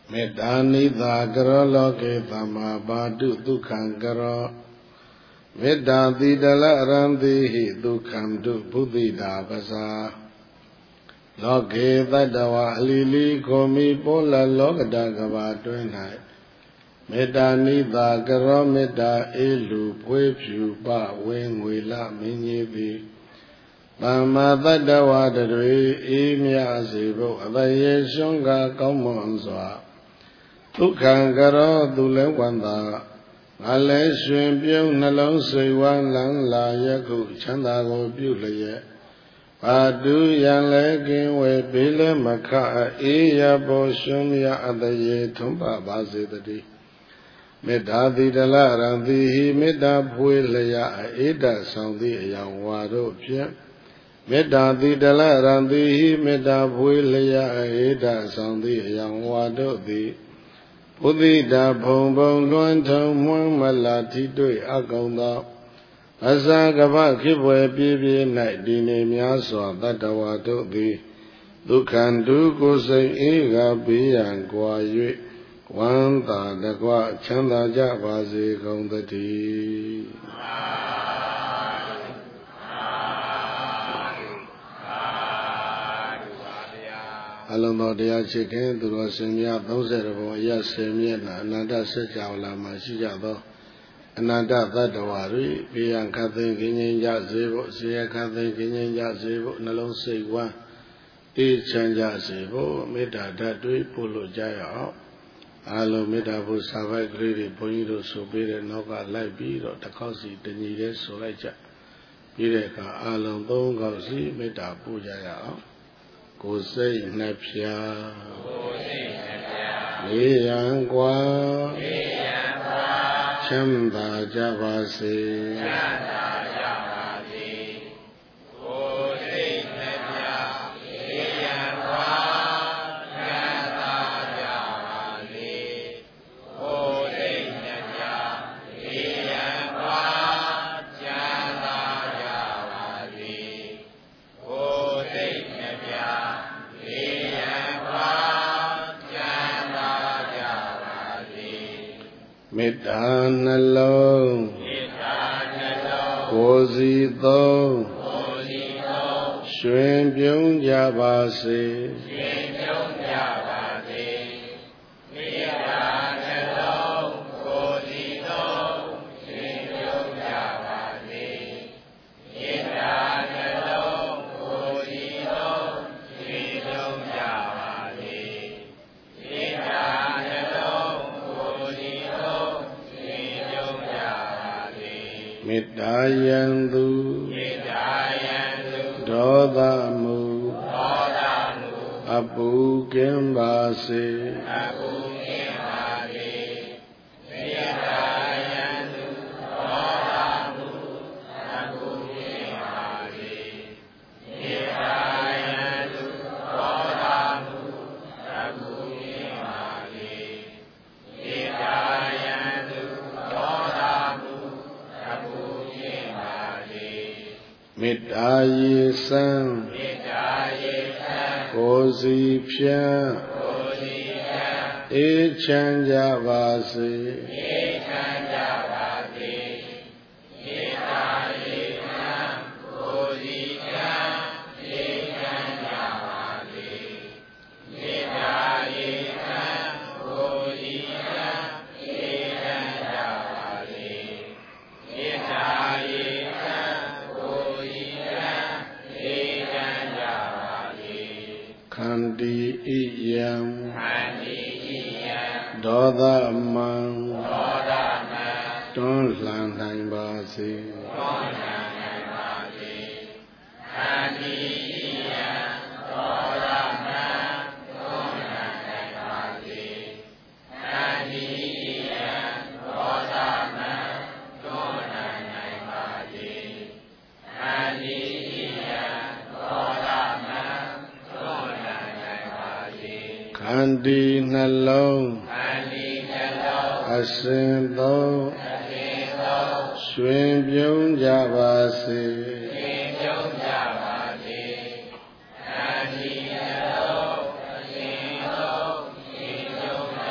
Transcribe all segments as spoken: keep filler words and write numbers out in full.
Medanida Garoloke Tama Badu Dukhan Garo Vedadi Dala Randi Dukham Du Buddhida Basa Loke Tadawa Lili Komi Pola Lokada Gava Twenai Medanida Garo Meda Elu Pwepu Ba Wengwila Minyibi Bama Tadawa Dadwe Imya Zibo Abaye Shunga Kaumonzwa Dukhan Garo Dule Wanda Ale Shun Pyo Nalong Siwan Lang La Yaku Chanda Go Pulaye Padu Yan Lekin We Bile Maka Iya Bo Shun Ya Adaye Tumba Bazidadi Medadi Dala Randi Meda Pulaya Ida Sandi Yang Wado Pia Medadi Dala Randi Meda Pulaya Ida Sandi Yang Wado Di Buddhida Pong Luan Tong Muang Malati Dui Agonda Asagava Kibwe Bibi Night Dine Miaswa Tatawato Di Dukhan Duku Say Ega Biyan Kwa Yue Wanda Dagwa Chanda Javazi Gondati Along the Yachikin, the Rosimia, those that were Yasemia, another Sejala Mashijado, another Dadawari, Bian Cathin Guinea Yazibo, Sia Cathin Guinea Yazibo, Nalon Sewa, E Chanja Zibo, Meda Dadui, Pulu Jaya, Alo Medabu Savai Grady, Ponido, Sobir, Noga, Libido, Takosi, the Nides, Soleja, Pireka, Alon Don Gausi, Meda Pujaya. Go say Napia, Liangua, Chamba Javasi, Go say Napia, Liangua, Chamba Javasi, Go say Napia, Liangua, Chamba Javasi, Go say Medanalo, Kozi Do, Shuen Byung Jabasi, Medanalo, Kozi Do, Shuen Byung Jabasi, Medanalo, Kozi Do, Shuen Byung Jabasi, Medanalo. Medayandu, Dodamu, Abu Gembasi, Medayandu, Dodamu, Abu Gembasi, Medayandu, Dodamu, Abu Gembasi, Medayandu, Dodamu. Medaye San, Kozi Pia, E Chanja Vasi, Kandi Iyam, Doda Mang, Don Lan Nang Basi, Kandi Iyam, Doda Mang, Don Lan Nang Basi, Kandi Iyam, Doda Mang, Don Lan Nang Basi, Kandi Iyam, Doda Mang. Kandi Nalong, Asin Do, Shuen Byung Jabasi, Kandi Nalong, Asin Do,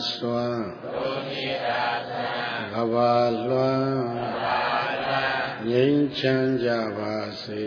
စွမ်းကဘာလွှမ်းငြိမ်းချမ်းကြပါစေ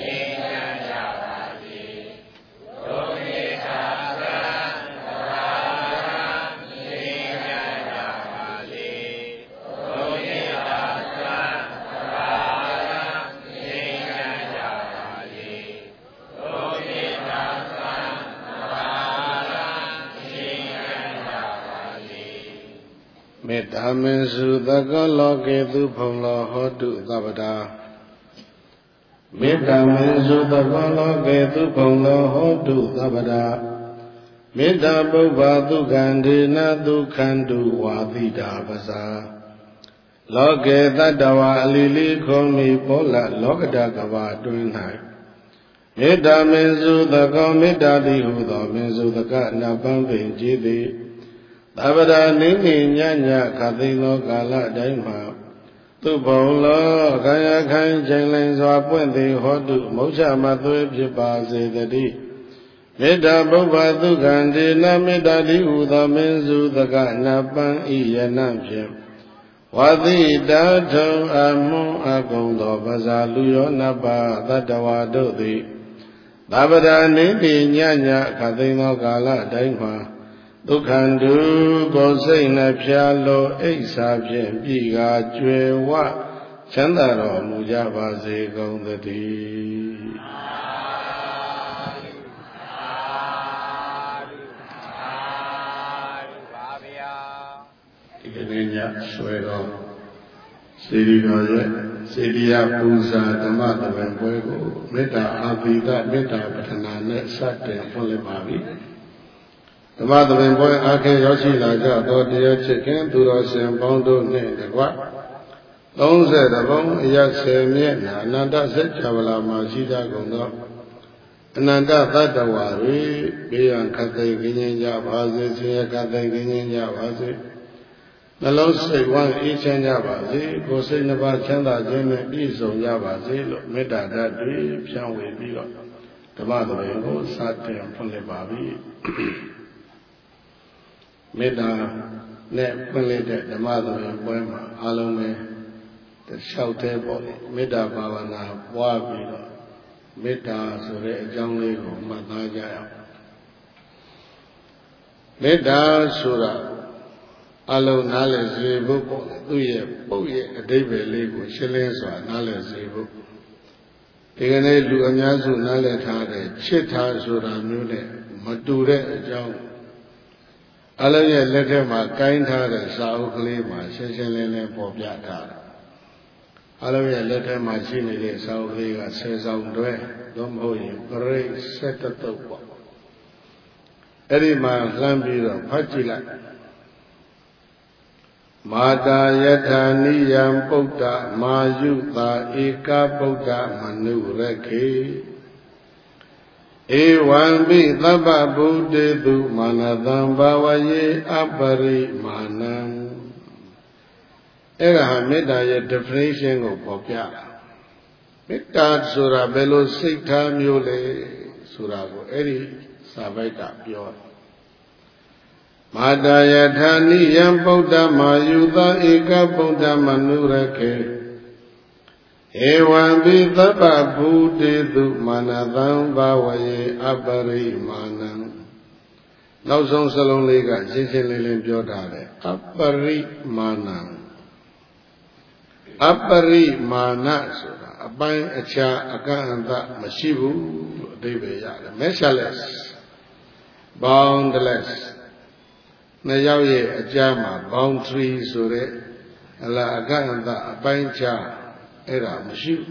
မေတ္တာမင်စုသကောလောကေသူဖုံလောဟောတုသဗ္ဗတာမေတ္တာမင်စုသကောလောကေသူဖုံလောဟောတုသဗ္ဗတာမေတ္တာပုဗ္ဗသုခန္ဒေနသုခန္တုဝါတိတာပဇာလောကေတတ္တဝါအလီလီခုံမီပောလလောကတကဘာတွင်၌မေတ္တာမင်စုသကောမေတ္တာတိဟုသောမင်စုသကနပံပင်ကြည်သည်သဗ္ဗရာနိမိညညခသိသောကာလတိုင်းမှာသူဘုံလောခန္ဓာခိုင်ချိန်လင်းစွာပွင့်သည်ဟောတုမုတ်ချမသွေးဖြစ်ပါစေတည်းမေတ္တာပုဗ္ဗသုခန္ဒေနမေတ္တာတိဟုသောမင်းစုသကနပံဤယနဖြင့်ဝါတိတာထုံအမွန်အကုံသောပဇာလူရောနပါသတ္တဝါတို့သည်သဗ္ဗရာနိမိညညခသိသောကာလတိုင်းမှာဒုက္ခန္တုကိုယ်စိတ်နှဖျားလိုအိဋ္ဌာဖြင့်ပြည်ကားကျွယ်ဝချမ်းသာတော်မူကြပါစေကုန်သတည်းဒီကနေ့ညဆွဲတော်စေတီတော်ရဲ့စေတီယပူဇာဓမ္မတပံပွဲကိုမေတ္တာအာသီတမေတ္တာပထနာနဲ့စတင်ဖွင့်လှစ်ပါပြီဓမ္မသဘင်ပွဲအားဖြင့်ရောက်ရှိလာကြသောတရားချစ်ခင်သူတော်စင်ပေါင်းတို့နှင့်တကွသုံးဆယ်တပုံအရဆယ်မြတ်နာအနန္တစัจ java လာမှာရှိကြကုန်သောအနန္တသတ္တဝါတွေဘေးရန်ခတ်သိမ်းခြင်းကြပါစေဆင်းရဲခတ်သိမ်းခြင်းကြပါစေနှလုံးစိတ်ဝမ်းအေးချမ်းကြပါစေကိုယ်စိတ်နှပါချမ်းသာခြင်းနဲ့ပြည့်စုံကြပါစေလို့မေတ္တာဓာတ်တွေဖြန့်ဝေပြီးတော့ဓမ္မသဘင်ကိုစတင်ဖွင့်လှစ်ပါပြီမေတ္တာနဲ့ဖွင့်လိုက်တဲ့ဓမ္မသဘင်ပွဲမှာအားလုံးပဲတလျှောက်သေးပေါ့လေမေတ္တာဘာဝနာပွားပြီးတော့မေတ္တာဆိုတဲ့အကြောင်းလေးကိုမှတ်သားကြရအောင်မေတ္တာဆိုတာအလုံးနားလည်စေဖို့ပေါ့လေသူ့ရဲ့ပုတ်ရဲ့အဓိပ္ပာယ်လေးကိုရှင်းလင်းစွာနားလည်စေဖို့ဒီကနေ့လူအများစုနားလည်ထားတဲ့ချစ်ထားဆိုတာမျိုးနဲ့မတူတဲ့အကြောင်းအလုံးရဲ့လက်ထက်မှာကိုင်းထားတဲ့စာအုပ်ကလေးမှာရှင်းရှင်းလင်းလင်းပေါ်ပြထားတယ်အလုံးရဲ့လက်ထက်မှာရှိနေတဲ့စာအုပ်ကလေးကဆယ်ဆောင်တွဲတော့မဟုတ်ရင်ပရိတ်ဆက်တတုပ်ပေါ့အဲ့ဒီမှာလှမ်းပြီးတော့ဖတ်ကြည့်လိုက်မာတာယထာနိယံပုဒ္ဒမာယုတာဧကပုဒ္ဒမနုရခေဧဝံပိသဗ္ဗဗုတေတုမာနတံဘာဝယေအပရိမာဏံအဲ့ဒါဟာမေတ္တာရဲ့ definition ကိုပေါ်ပြတာမေတ္တာဆိုတာဘယ်လိုစိတ်ထားမျိုးလဲဆိုတာကိုအဲ့ဒီစာပိုက်ကပြောတယ်မာတာယထာနိယံပုဒ္ဓမာယုသဧကပုဒ္ဓမနုရခေဧဝံပိသဗ္ဗဗုတေတုမာနတံဘာဝယေအပရိမာဏံနောက်ဆုံးစလုံးလေးကရှင်းရှင်းလင်းလင်းပြောထားတယ်အပရိမာဏံအပရိမာဏဆိုတာအပိုင်းအခြားအကန့်အသတ်မရှိဘူးလို့အဓိပ္ပာယ်ရတယ် measureless boundless နှစ်ယောက်ရဲ့အကြားမှာ boundary ဆိုတဲ့အလားအကန့်အသတ်အပိုင်းခြားအဲ့ဒါမရှိဘူး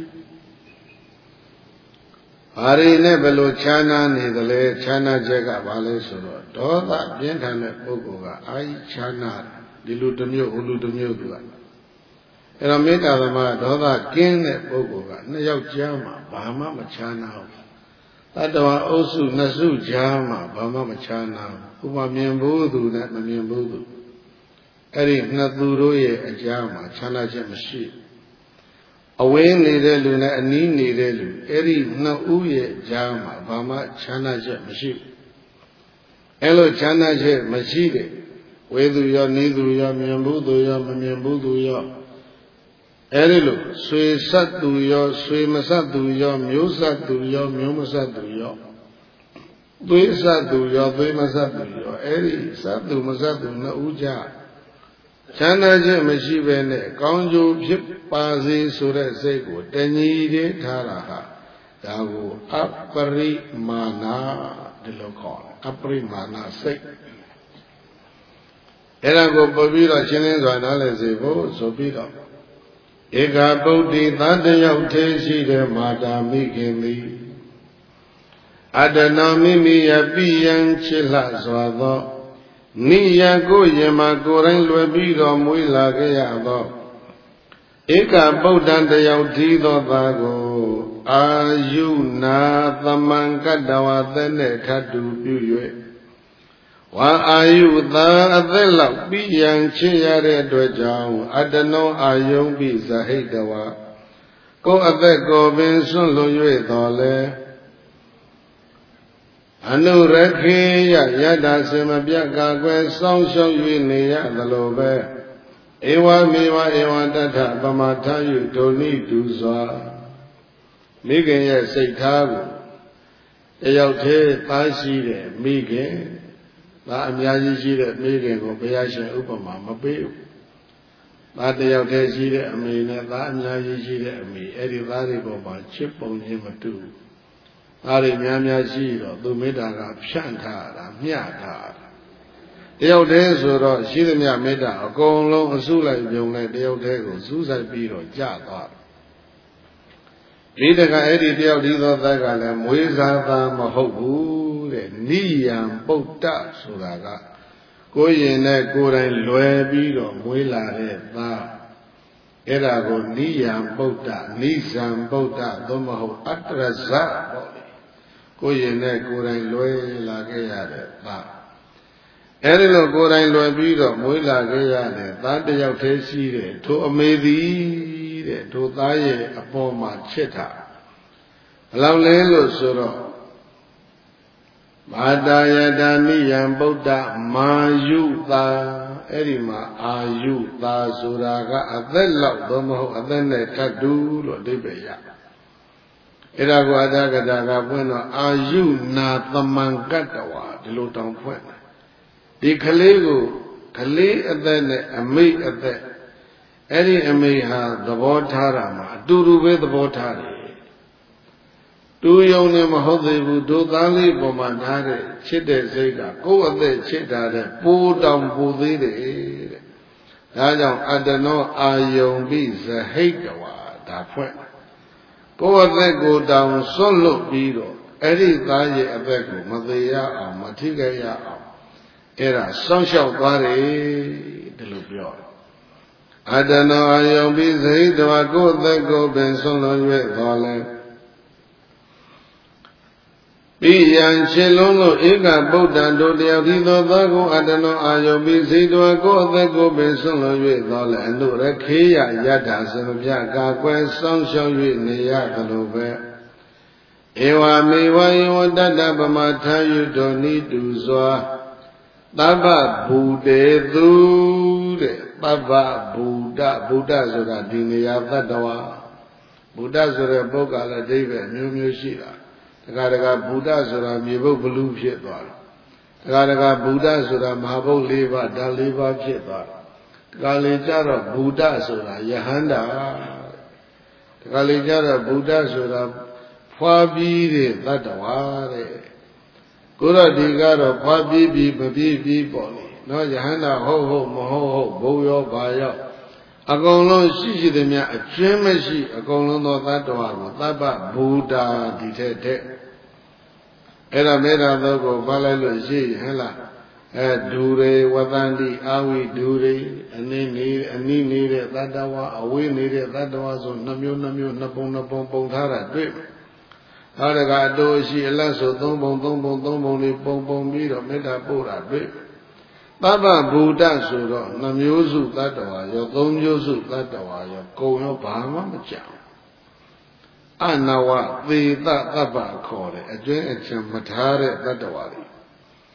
ဘာတွေနဲ့ဘယ်လိုခြားနာနေသလဲခြားနာချက်ကဘာလဲဆိုတော့ဒေါသပြင်းထန်တဲ့ပုဂ္ဂိုလ်ကအာယခြားနာဒီလူတစ်မျိုးဟိုလူတစ်မျိုးသူကအဲ့တော့မေတ္တာသမားဒေါသကင်းတဲ့ပုဂ္ဂိုလ်ကနှစ်ယောက်ကြားမှာဘာမှမခြားနာဘူးတတ္တဝါအုပ်စုနှစ်စုကြားမှာဘာမှမခြားနာဘူးဥပမာမြင်ဘူးသူနဲ့မမြင်ဘူးသူအဲ့ဒီနှစ်သူတို့ရဲ့အကြားမှာခြားနာချက်မရှိဘူးအဝေးနေတဲ့လူနဲ့အနီးနေတဲ့လူအဲ့ဒီနှစ်ဦးရဲ့ကြားမှာဘာမှခြားနာချက်မရှိဘူးအဲ့လိုခြားနာချက်မရှိတဲ့ဝေသူရောနိသူရောမြင်ဘူးသူရောမမြင်ဘူးသူရောအဲဒီလိုဆွေဆက်သူရောဆွေမဆက်သူရောမျိုးဆက်သူရောမျိုးမဆက်သူရောသွေးဆက်သူရောသွေးမဆက်သူရောအဲဒီဆက်သူမဆက်သူနှစ်ဦးကြချမ်းသာခြင်းမရှိဘဲနဲ့ကောင်းကျိုးဖြစ်ပါစေဆိုတဲ့စိတ်ကိုတညီတည်းထားတာဟာဒါကိုအပရိမာဏဒီလိုခေါ်တယ်အပရိမာဏစိတ်အဲ့ဒါကိုပို့ပြီးတော့ရှင်းလင်းစွာနားလည်စေဖို့ဆိုပြီးတော့ဧကပုဒ္ဓိသတ္တရောက်သေးရှိတဲ့မာတာမိခင်သည်အတ္တနာမိမိယပိယံချစ်လှစွာသောနိယကိုယမကိုယ်တိုင်းလွယ်ပြီးတော့မွေးလာခဲ့ရသောဧကပုဒ္ဒံတယောက်ဒီသောသားကိုအာယုနာသမံကတ္တဝသက်နဲ့ထပ်တူပြု၍ဝါအာယုသာအသက်လောက်ပြီးရန်ချစ်ရတဲ့အတွက်ကြောင့်အတ္တနောအာယုံပိဇဟိတဝါကိုယ်အသက်ကိုပင်ဆွန့်လွတ်၍တော်လဲအနုရခေယယတ္တစေမပြတ်ကာကွယ်စောင့်ရှောက်၍နေရသလိုပဲဧဝမေဝဧဝတတ္ထပမထယုဒုနိတုစွာမိခင်ရဲ့စိတ်ထားကိုတယောက်တည်းသားရှိတဲ့မိခင်သားအများကြီးရှိတဲ့မိခင်ကိုဘုရားရှင်ဥပမာမပေးဘူးသားတယောက်တည်းရှိတဲ့အမေနဲ့သားအများကြီးရှိတဲ့အမေအဲ့ဒီသားတွေပေါ်မှာချစ်ပုံချင်းမတူဘူးသားတွေများများရှိတော့သူမေတ္တာကဖြန့်ထားတာမျှထားတာတယောက်တည်းဆိုတော့ရှိသမျှမေတ္တာအကုန်လုံးအစုလိုက်ပြုံလိုက်တယောက်တည်းကိုစူးစိုက်ပြီးတော့ကြာသွားတယ်ဒီတကအဲ့ဒီတယောက်ဒီသောသက်ကလည်းမွေးစားသားမဟုတ်ဘူးတဲ့နိယံပုဒ္ဒဆိုတာကကိုယ်ရင်နဲ့ကိုယ်တိုင်လွယ်ပြီးတော့မွေးလာတဲ့သားအဲ့ဒါကိုနိယံပုဒ္ဒနိဇံပုဒ္ဒသို့မဟုတ်အတ္တရဇပေါ့လေကိုယ်ရင်နဲ့ကိုယ်တိုင်လွယ်လာခဲ့ရတဲ့သားအဲ့ဒီလိုကိုယ်တိုင်လွယ်ပြီးတော့မွေးလာခဲ့ရတဲ့သားတယောက်တည်းရှိတဲ့ထိုအမေသည်တဲ့ထိုသားရဲ့အပေါ်မှာချစ်တာဘယ်လောက်လဲလို့ဆိုတော့မာတာယတာနိယံပုဒ္ဒမာယုတာအဲ့ဒီမှာအာယုတာဆိုတာကအသက်လောက်တော့မဟုတ်အသက်နဲ့ထပ်တူလို့အဓိပ္ပာယ်ရအဲ့ဒါကိုအတ္တကတာကပွင့်တော့အာယုနာသမံကတ္တဝါဒီလိုတောင်ဖွင့်တယ်ဒီကလေးကိုကလေးအသက်နဲ့အမိတ်အသက်အဲ့ဒီအမိတ်ဟာသဘောထားတာမှာအတူတူပဲသဘောထားတယ်တူယုံနဲ့မဟုတ်သေးဘူးဒုသားလေးပေါ်မှာထားတဲ့ချစ်တဲ့စိတ်ကကိုယ့်အသက်ချစ်တာတဲ့ပိုးတောင်ပိုသေးတယ်တဲ့ဒါကြောင့်အတ္တနောအာယုံပိဇဟိတဝါဒါဖွင့်ကိုယ့်အသက်ကိုတောင်စွန့်လွတ်ပြီးတော့အဲ့ဒီသားရဲ့အသက်ကိုမသေးရအောင်မထိခိုက်ရအောင်အဲ့ဒါစောင့်ရှောက်သွားတယ်ဒီလိုပြောတယ်အတ္တနောအာယုံပိဇဟိတဝါကိုယ့်အသက်ကိုပင်စွန့်လွတ်၍တော်လဲပိယံခြေလုံးလို့ဧကဗုဒ္ဓံတို့တယောက်ဒီသောသောကိုအတ္တနောအာယုပိစိတ်တော်ကိုအသက်ကိုပင်ဆွလွန်၍တော်လည်းအနုရခေယယတ္တာစမပြကာကွယ်စောင့်ရှောက်၍နေရသလိုပဲဧဝမေဝယေဝတတ္တပမထာယုတောနိတုစွာသဗ္ဗဘူတေသူတဲ့သဗ္ဗဘူတဗုဒ္ဓဆိုတာဒီနေရာတတ္တဝါဗုဒ္ဓဆိုတဲ့ပုဂ္ဂိုလ်လည်းအဓိပ္ပာယ်မျိုးမျိုးရှိတာတခါတခါဗုဒ္ဓဆိုတာမြေဘုတ်ဘလူးဖြစ်သွားတယ်တခါတခါဗုဒ္ဓဆိုတာမဟာဘုတ်၄ပါးဓာတ်၄ပါးဖြစ်သွားတယ်တခါလေကျတော့ဗုဒ္ဓဆိုတာယဟန္တာတခါလေကျတော့ဗုဒ္ဓဆိုတာဖွာပြီးတဲ့တတ္တဝါတဲ့ကိုရဒီကတော့ဖွာပြီးပြီးမပြီးပြီးပေါ့လေနော်ယဟန္တာဟုတ်ဟုတ်မဟုတ်ဟုတ်ဘုံရောဘာရောအကုန်လုံးရှိရှိသမျှအကျဉ်းမရှိအကုန်လုံးသောသတ္တဝါကိုသဗ္ဗဗုဒ္ဓဒီထက်တဲ့အဲ့ဒါမေတ္တာသောကိုဖတ်လိုက်လို့ရှိဟဲ့လားအဲဒူရေဝတန္တိအာဝိဒူရေအနည်းနေအနည်းနေတဲ့သတ္တဝါအဝေးနေတဲ့သတ္တဝါဆိုနှမျိုးနှမျိုးနှစ်ပုံနှစ်ပုံပုံထားတာတွေ့ဟောတကအတူရှိအလတ်ဆိုသုံးပုံသုံးပုံသုံးပုံလေးပုံပုံပြီးတော့မေတ္တာပို့တာတွေ့သဗ္ဗဗုဒ္ဓဆိုတော့နှမျိုးစုသတ္တဝါရောသုံးမျိုးစုသတ္တဝါရောကုံရောဘာမှမကြောက်အနဝသေတသဗ္ဗခေါ်တယ်အကျွင်းအချံမထားတဲ့တတ္တဝါတွေ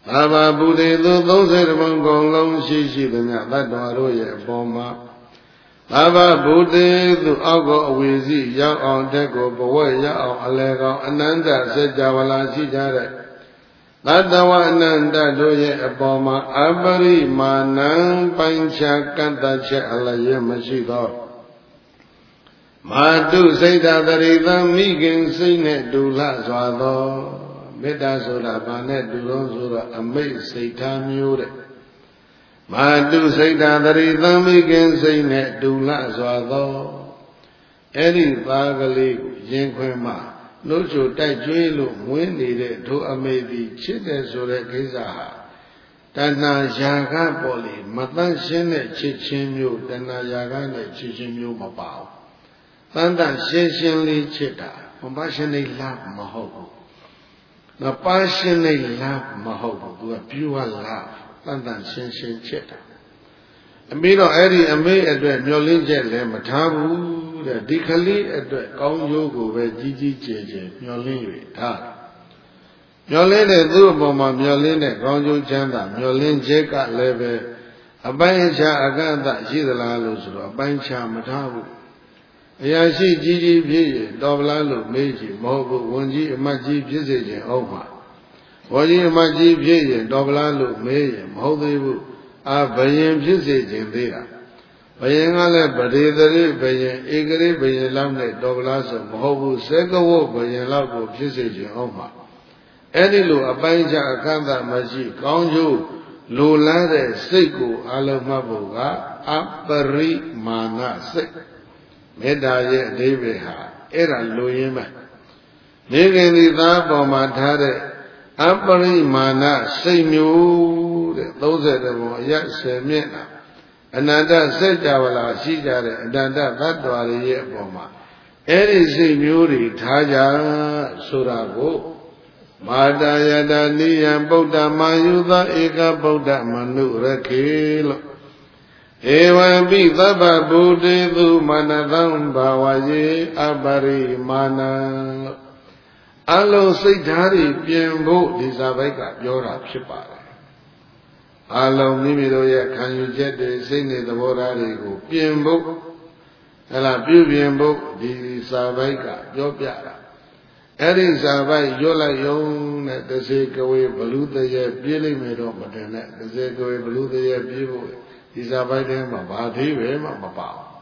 ဘာဘာဗုဒ္ဓေသူသုံးဆယ်ဘုံကုန်လုံးရှိရှိသမျှတတ္တဝါတို့ရဲ့အပေါ်မှာဘာဘာဗုဒ္ဓေသူအောက်ကိုအဝီစီရောက်အောင်တက်ကိုဘဝရောက်အောင်အလဲကောင်အနန္တစัจ java လာရှိကြတဲ့တတ္တဝအနန္တတို့ရဲ့အပေါ်မှာအပရိမာဏံပိုင်းခြားကန့်သတ်ချက်အလျက်မရှိသောမာတုစိတ်ဓာတရိသမိခင်စိတ်နဲ့တူလှစွာသောမေတ္တာဆိုတာဘာနဲ့တူတော့ဆိုတော့အမိတ်စိတ်ထားမျိုးတဲ့မာတုစိတ်ဓာတရိသမိခင်စိတ်နဲ့တူလှစွာသောအဲ့ဒီသားကလေးကိုရင်ခွင်မှာနှုတ်ချိုတိုက်ကျွေးလို့မွေးနေတဲ့ဒုအမေသည်ချစ်တယ်ဆိုတဲ့ကိစ္စဟာတဏှာရာဂပေါ်လေမတန့်ရှင်းတဲ့ချစ်ချင်းမျိုးတဏှာရာဂနဲ့ချစ်ချင်းမျိုးမပါဘူးတန်တရှင်းရှင်းလေးချစ်တာမပါရှင်းနေလားမဟုတ်ဘူးမပါရှင်းနေလားမဟုတ်ဘူးသူကပြူဝလားတန်တရှင်းရှင်းချစ်တာအမေတော့အဲ့ဒီအမေအတွက်မျောလင်းချက်လည်းမထားဘူးတဲ့ဒီကလေးအတွက်ကောင်းကျိုးကိုပဲကြီးကြီးကျယ်ကျယ်မျောလင်း၍ထားမျောလင်းတဲ့သူ့အပေါ်မှာမျောလင်းတဲ့ကောင်းကျိုးချမ်းသာမျောလင်းချက်ကလည်းပဲအပိုင်းအခြားအကန့်အသတ်ရှိသလားလို့ဆိုတော့အပိုင်းအခြားမထားဘူးအရာရှိကြီးကြီးဖြစ်ရင်တော်ဗလားလို့မေးကြည့်မဟုတ်ဘူးဝန်ကြီးအမတ်ကြီးဖြစ်စေခြင်းဟုတ်မှာဝန်ကြီးအမတ်ကြီးဖြစ်ရင်တော်ဗလားလို့မေးရင်မဟုတ်သေးဘူးအာဘယင်ဖြစ်စေခြင်းသေးတာဘယင်ကလည်းပရိသရိဘယင်ဧကရိဘယင်လောက်နဲ့တော်ဗလားဆိုမဟုတ်ဘူးစေကဝတ်ဘယင်လောက်ကိုဖြစ်စေခြင်းဟုတ်မှာအဲ့ဒီလိုအပိုင်းခြားအခန့်သာမရှိကောင်းကျိုးလိုလားတဲ့စိတ်ကိုအလုံးမှတ်ဖို့ကအပရိမာဏစိတ်မေတ္တာရဲ့အဓိပ္ပာယ်ဟာအဲ့ဒါလိုရင်းပဲနေခင်ဒီသားပေါ်မှာထားတဲ့အပရိမာဏစိတ်မျိုးတဲ့သုံးဆယ်တဘုံအရဆယ်မြင့်တာအနန္တစัจ java လာရှိကြတဲ့အနန္တသတ္တဝါတွေရဲ့အပေါ်မှာအဲ့ဒီစိတ်မျိုးတွေထားကြဆိုတာကိုမာတာယတာနိယံဗုဒ္ဓမာယုသဧကဗုဒ္ဓမနုရခေလို့ဧဝံပိသဗ္ဗဗုဒ္ဓေသူမနသံဘာဝယေအပရိမာဏံလို့အလုံးစိတ်ဓာတ်တွေပြင်ဖို့ဒီစာပိုက်ကပြောတာဖြစ်ပါတယ်အလုံးမိမိတို့ရဲ့ခံယူချက်တွေစိတ်နဲ့သဘောထားတွေကိုပြင်ဖို့ဟဲ့လားပြုပြင်ဖို့ဒီစာပိုက်ကပြောပြတာအဲ့ဒီစာပိုက်ရွတ်လိုက်ရုံနဲ့တစေကဝေဘလူတရေပြေးလိမ့်မယ်တော့မတင်နဲ့တစေကဝေဘလူတရေပြေးဖို့ဒီစာပိုက်ထဲမှာဘာသေးပဲမှမပါဘူး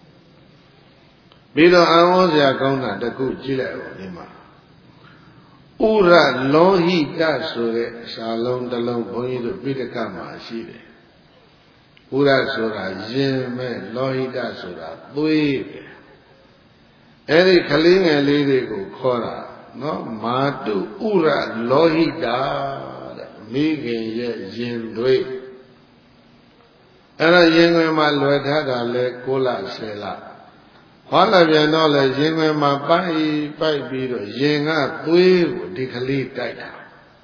ပြီးတော့အဝေါ်စရာကောင်းတာတစ်ခုကြည့်လိုက်ပါဒီမှာဥရလောဟိတဆိုတဲ့စာလုံးတစ်လုံးဘုန်းကြီးတို့ပိဋကမှာရှိတယ်ဥရဆိုတာရင်မဲ့လောဟိတဆိုတာသွေးပဲအဲ့ဒီကလေးငယ်လေးတွေကိုခေါ်တာနော်မာတုဥရလောဟိတာတဲ့မိခင်ရဲ့ရင်သွေးအဲ့ဒါရင်ခွင်မှာလွယ်ထားတာလဲကိုးလဆယ်လဟောလာပြန်တော့လဲရင်ခွင်မှာပိုက်ပိုက်ပြီးတော့ရင်ကသွေးကိုဒီကလေးတိုက်တာ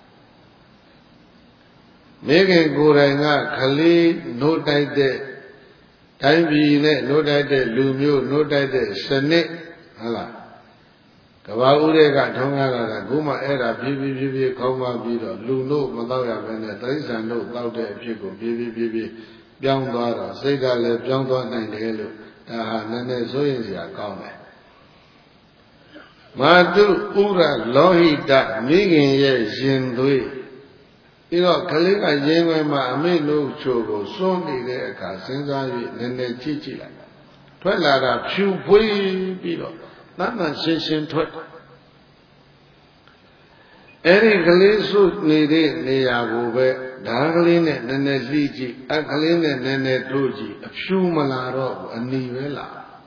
မိခင်ကိုယ်တိုင်ကကလေးနှုတ်တိုက်တဲ့တိုင်းပြည်နဲ့နှုတ်တိုက်တဲ့လူမျိုးနှုတ်တိုက်တဲ့စနစ်ဟုတ်လားကဘာဦးတဲ့ကထုံးကားလာတာခုမှအဲ့ဒါဖြည်းဖြည်းဖြည်းဖြည်းခေါင်းပါပြီးတော့လူတို့မတော့ရဘဲနဲ့တိရစ္ဆာန်တို့တောက်တဲ့အဖြစ်ကိုဖြည်းဖြည်းဖြည်းဖြည်းပြောင်းသွားတော့စိတ်ကလည်းပြောင်းသွားနိုင်တယ်လို့ဒါဟာနည်းနည်းစိုးရင်စရာကောင်းတယ်မာတုဥရလောဟိတမိခင်ရဲ့ရင်သွေးပြီးတော့ကလေးကရင်ခွင်မှာအမေလို့ချို့ကိုစွန့်နေတဲ့အခါစဉ်းစား၍နည်းနည်းကြည့်ကြည့်လိုက်ထွက်လာတာဖြူဖွေးပြီးတော့တန်တန်ရှင်းရှင်းထွက်အဲ့ဒီကလေးစုနေတဲ့နေရာကိုပဲဓာကလေးနဲ့နည်းနည်းလှီးကြည့်အခလေးနဲ့နည်းနည်းထိုးကြည့်အဖြူမလာတော့ဘူးအနီပဲလာ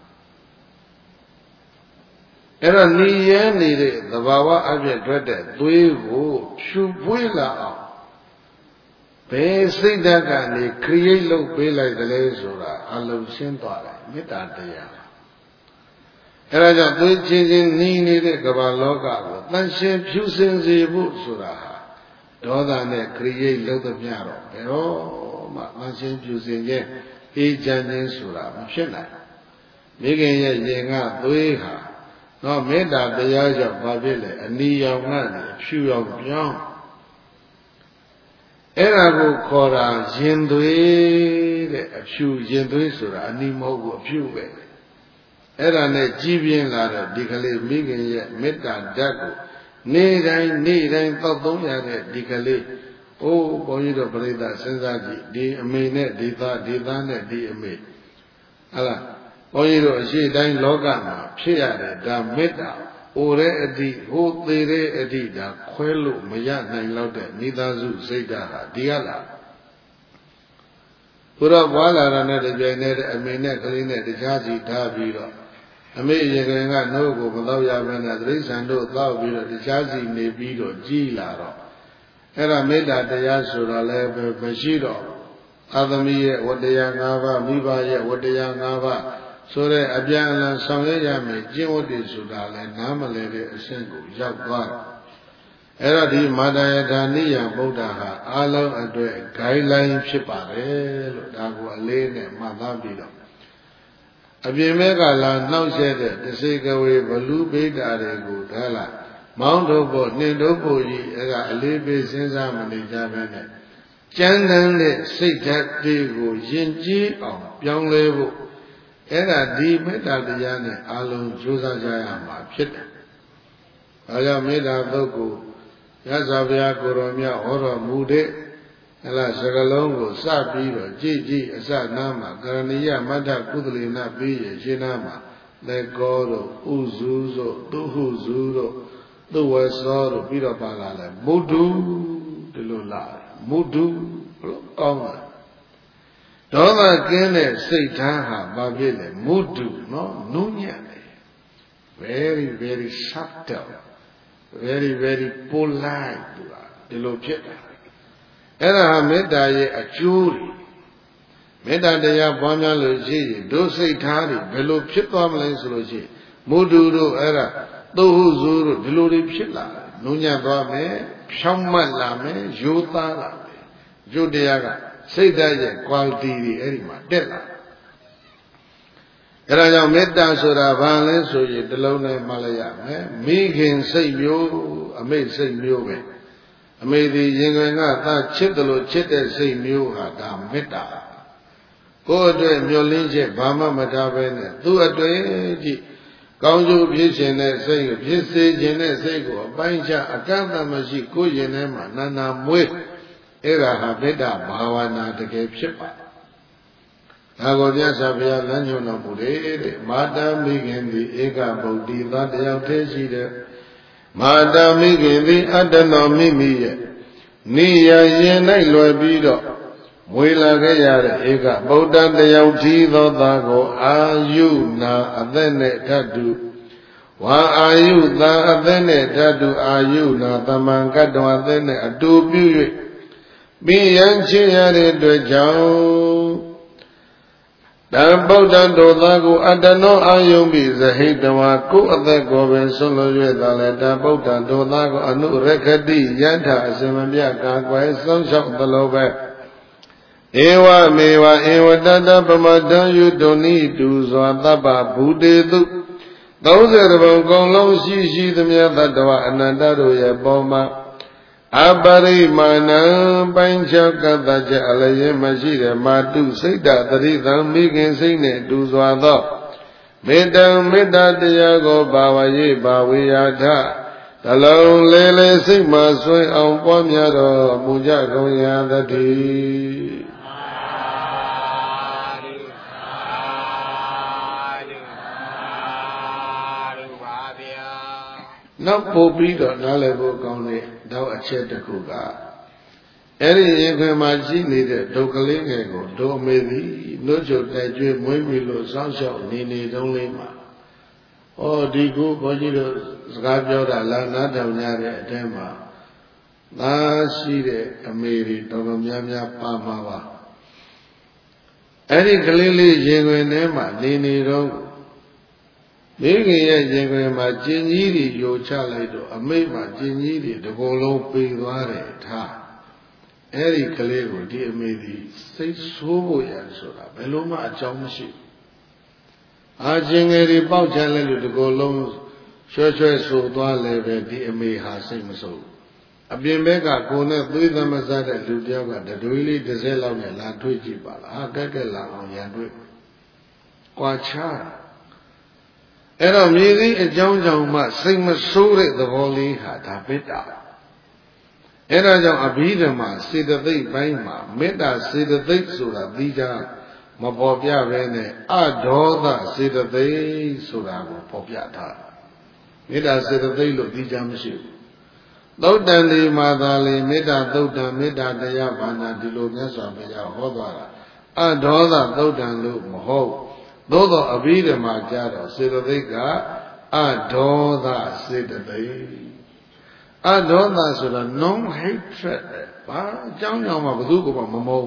အဲ့တော့နီရဲနေတဲ့သဘာဝအဖြစ်ထွက်တဲ့သွေးကိုဖြူဖွေးလာအောင်ဘယ်စိတ်ဓာတ်ကနေ create လုပ်ပေးလိုက်တယ်လဲဆိုတာအလုံးရှင်းသွားတယ်မေတ္တာတရားအဲဒါကြောင့်သွေးချင်းချင်းနှီးနေတဲ့ကမ္ဘာလောကကိုတန်ရှင်းဖြူစင်စေဖို့ဆိုတာဟာဒေါသနဲ့ create လုပ်သမျှတော့ဘယ်တော့မှတန်ရှင်းဖြူစင်ခြင်းအေးချမ်းခြင်းဆိုတာမဖြစ်နိုင်မိခင်ရဲ့ရင်ကသွေးဟာတော့မေတ္တာတရားကြောင့်ဘာဖြစ်လဲအနီရောင်ကနေဖြူရောင်ပြောင်းအဲ့ဒါကိုခေါ်တာရင်သွေးတဲ့အဖြူရင်သွေးဆိုတာအနိမဟုတ်ဘူးအဖြူပဲအဲ့ဒါနဲ့ကြီးပြင်းလာတော့ဒီကလေးမိခင်ရဲ့မေတ္တာဓာတ်ကိုနေ့တိုင်းနေ့တိုင်းသောက်သုံးရတဲ့ဒီကလေးအိုးဘုန်းကြီးတို့ပြိဿစဉ်းစားကြည့်ဒီအမေနဲ့ဒီသားဒီသားနဲ့ဒီအမေဟလားဘုန်းကြီးတို့အရှိတိုင်းလောကမှာဖြစ်ရတယ်ဒါမေတ္တာအိုတဲ့အတိဟိုသေးတဲ့အတိဒါခွဲလို့မရနိုင်တော့တဲ့မိသားစုစိတ်ဓာတ်ဟာဒီကလားဘုရားဘွားလာတာနဲ့တပြိုင်တည်းအမေနဲ့ကလေးနဲ့တခြားစီထားပြီးတော့အမေရေကလေးကနှုတ်ကိုမတော့ရဘဲနဲ့တိရစ္ဆာန်တို့သောက်ပြီးတော့တခြားစီနေပြီးတော့ကြီးလာတော့အဲ့ဒါမေတ္တာတရားဆိုတော့လည်းမရှိတော့အာသမီရဲ့ဝတ္တရား၅ပါးမိဘရဲ့ဝတ္တရား၅ပါးဆိုတဲ့အပြန်အလှန်ဆောင်ရွက်ရမယ်ကျင့်ဝတ်တွေဆိုတာလည်းနားမလည်တဲ့အဆင့်ကိုရောက်သွားတယ်အဲ့တော့ဒီမာတယထာနိယဗုဒ္ဓဟာအာလုံးအတွက် guideline ဖြစ်ပါတယ်လို့ဒါကိုအလေးနဲ့မှတ်သားပြီးတော့အပြင်မဲ့ကလာနှောက်ရက်တဲ့တစေကဝေဘလူပိဋ္ဌာတွေကိုဒါလားမောင်းထုတ်ဖို့နှင်ထုတ်ဖို့ကြီးအဲ့ဒါအလေးပေးစဉ်းစားမနေကြဘဲနဲ့ကြမ်းတမ်းတဲ့စိတ်ဓာတ်တွေကိုယဉ်ကျေးအောင်ပြောင်းလဲဖို့အဲ့ဒါဒီမေတ္တာတရားနဲ့အလုံးကြိုးစားကြရမှာဖြစ်တယ်။ဒါကြောင့်မေတ္တာပုဂ္ဂိုလ်ရသော်ဘုရားကိုရောမြတ်ဟောတော်မူတဲ့ဟလာစကလုံးကိုစပြီးတော့ကြည်ကြည်အစနာမှာကရဏီယမတ္ထကုသလေနပြီးရရှင်းနာမှာလေကောတို့ဥဇုတို့သူဟုဇုတို့သူဝဆောတို့ပြီးတော့ပါလာလဲမုဒ္ဒုဒီလိုလာမုဒ္ဒုဘလို့ကောင်းတယ်ဒေါသကင်းတဲ့စိတ်ထားဟာဘာဖြစ်လဲမုဒ္ဒုနော်နုညံ့တယ် very very subtle very very polite ဒီလိုဖြစ်တာအဲ့ဒါဟာမေတ္တာရဲ့အကျိုးတွေမေတ္တာတရားပွားများလို့ရှိရင်ဒုစိတ်ထားတွေဘယ်လိုဖြစ်သွားမလဲဆိုလို့ရှိရင်မုဒ္ဒုတို့အဲ့ဒါသုဟုဇုတို့ဒီလိုတွေဖြစ်လာတယ်နုညံ့သွားမယ်ဖြောင်းမတ်လာမယ်ရိုးသားလာမယ်ကျိုးတရားကစိတ်ဓာတ်ရဲ့ quality တွေအဲ့ဒီမှာတက်လာအဲ့ဒါကြောင့်မေတ္တာဆိုတာဘာလဲဆိုရင်ဒီလုံးနဲ့မှတ်လိုက်ရမယ်မိခင်စိတ်မျိုးအမေစိတ်မျိုးပဲအမေဒီရင်ခွင်ကသာချစ်တယ်လို့ချစ်တဲ့စိတ်မျိုးဟာဒါမေတ္တာကိုယ်အတွက်မျှော်လင့်ချက်ဘာမှမထားဘဲနဲ့သူ့အတွက်ကြည့်ကောင်းကျိုးဖြစ်ခြင်းတဲ့စိတ်ကိုဖြစ်စေခြင်းတဲ့စိတ်ကိုအပိုင်းခြားအကန့်အသတ်မရှိကိုယ်ရင်ထဲမှာနာနာမွေးအဲ့ဒါဟာမေတ္တာဘာဝနာတကယ်ဖြစ်ပါဒါကိုမြတ်စွာဘုရားလမ်းညွှန်တော်မူတယ်တဲ့မာတာမိခင်သည်ဧကဗုဒ္ဓိသားတယောက်တည်းရှိတဲ့မာတာမိခင်သည်အတ္တနောမိမိရဲ့နိယရင်၌လွယ်ပြီးတော့မွေလာခဲ့ရတဲ့ဧကဗုဒ္ဓတယောက်ထီသောသားကိုအာယုနာအသက်နဲ့ဓာတုဝါအာယုသာအသက်နဲ့ဓာတုအာယုနာတမန်ကတ္တဝအသက်နဲ့အတူပြု၍ပြီးရန်ချင်ရတဲ့အတွက်ကြောင့်တံဗုဒ္ဓတို့သားကိုအတ္တနောအာယုံပြီးဇဟိတဝါကိုအသက်ကိုပဲဆွလို့၍သာလဲတံဗုဒ္ဓတို့သားကိုအနုရခတိယန္ထအစမပြကာကွယ်ဆုံးရှောက်သလိုပဲဧဝမေဝဧဝတတပမတံယုတုန်ဤတူစွာတပ္ပဘူတေတုသုံးဆယ်ဘုံကုံလုံးရှိရှိသမျှတတ္တဝအနန္တတို့ရဲ့ပေါ်မှာအပရိမာဏံပိုင်းခြားကတ္တချက်အလျင်မရှိတဲ့မာတုစိတ်တသတိသံမိခင်စိတ်နဲ့တူစွာသောမေတ္တံမေတ္တာတရားကိုဘာဝရေးဘာဝေယထတလုံးလေးလေးစိတ်မှဆွေးအောင်ပွားများတော်မူကြကုန်ရာတည်းနောက်ပို့ပြီးတော့နားလည်ဖို့ကောင်းတဲ့တော့အချက်တစ်ခုကအဲ့ဒီရင်ခွင်မှာရှိနေတဲ့ဒုက္ခလေးငယ်ကိုဒုအမေသည်နှုတ်ချုပ်တိုက်ကျွေးမွေးပြီလို့စောင့်ရှောက်နေနေတုံးလေးမှာဩဒီကိုဘုန်းကြီးတို့စကားပြောတာလာနားထောင်ကြတဲ့အထဲမှာသာရှိတဲ့အမေတွေတော်တော်များများပါမှာပါအဲ့ဒီကလေးလေးရင်ခွင်ထဲမှာနေနေတော့မိခင်ရဲ့ရင်ခွင်မှာကျင်ကြီးတွေယိုချလိုက်တော့အမိတ်မှာကျင်ကြီးတွေတကိုယ်လုံးပိန်သွားတယ်ထားအဲ့ဒီကလေးကိုဒီအမေဒီစိတ်ဆိုးဖို့ရဆိုတာဘယ်လိုမှအကြောင်းမရှိဘူးအာကျင်ငယ်တွေပေါက်ချလိုက်လို့တကိုယ်လုံးရွှဲရွှဲဆိုသွားလဲပဲဒီအမေဟာစိတ်မဆိုးဘူးအပြင်ဘက်ကကိုယ်နဲ့သွေးသမစားတဲ့လူတယောက်ကတတွေးလေးတစ်စက်လောက်နဲ့လာတွေ့ကြည့်ပါလားဟာကက်ကက်လာအောင်ရန်တွေ့ကွာခြားအဲ့တော့မြေစည်းအကြောင်းကြောင့်မှစိတ်မဆိုးတဲ့သဘောလေးဟာဒါမေတ္တာအဲ့ဒါကြောင့်အဘိဓမ္မာစေတသိက်ပိုင်းမှာမေတ္တာစေတသိက်ဆိုတာသိကြမပေါ်ပြဘဲနဲ့အဒေါသစေတသိက်ဆိုတာကိုပေါ်ပြထားမေတ္တာစေတသိက်လို့သိကြမရှိဘူးသုတ်တန်ဒီမှာသာလေမေတ္တာသုတ်တန်မေတ္တာတရားဘာနာဒီလိုမြတ်စွာဘုရားဟောသွားတာအဒေါသသုတ်တန်လို့မဟုတ်သို့သောအဘိဓမ္မာကြတော့စေတသိက်ကအဒေါသစေတသိက်အဒေါသဆိုတာ non hatred ဘာအကြောင်းကြောင့်မှဘယ်သူကမှမမုန်း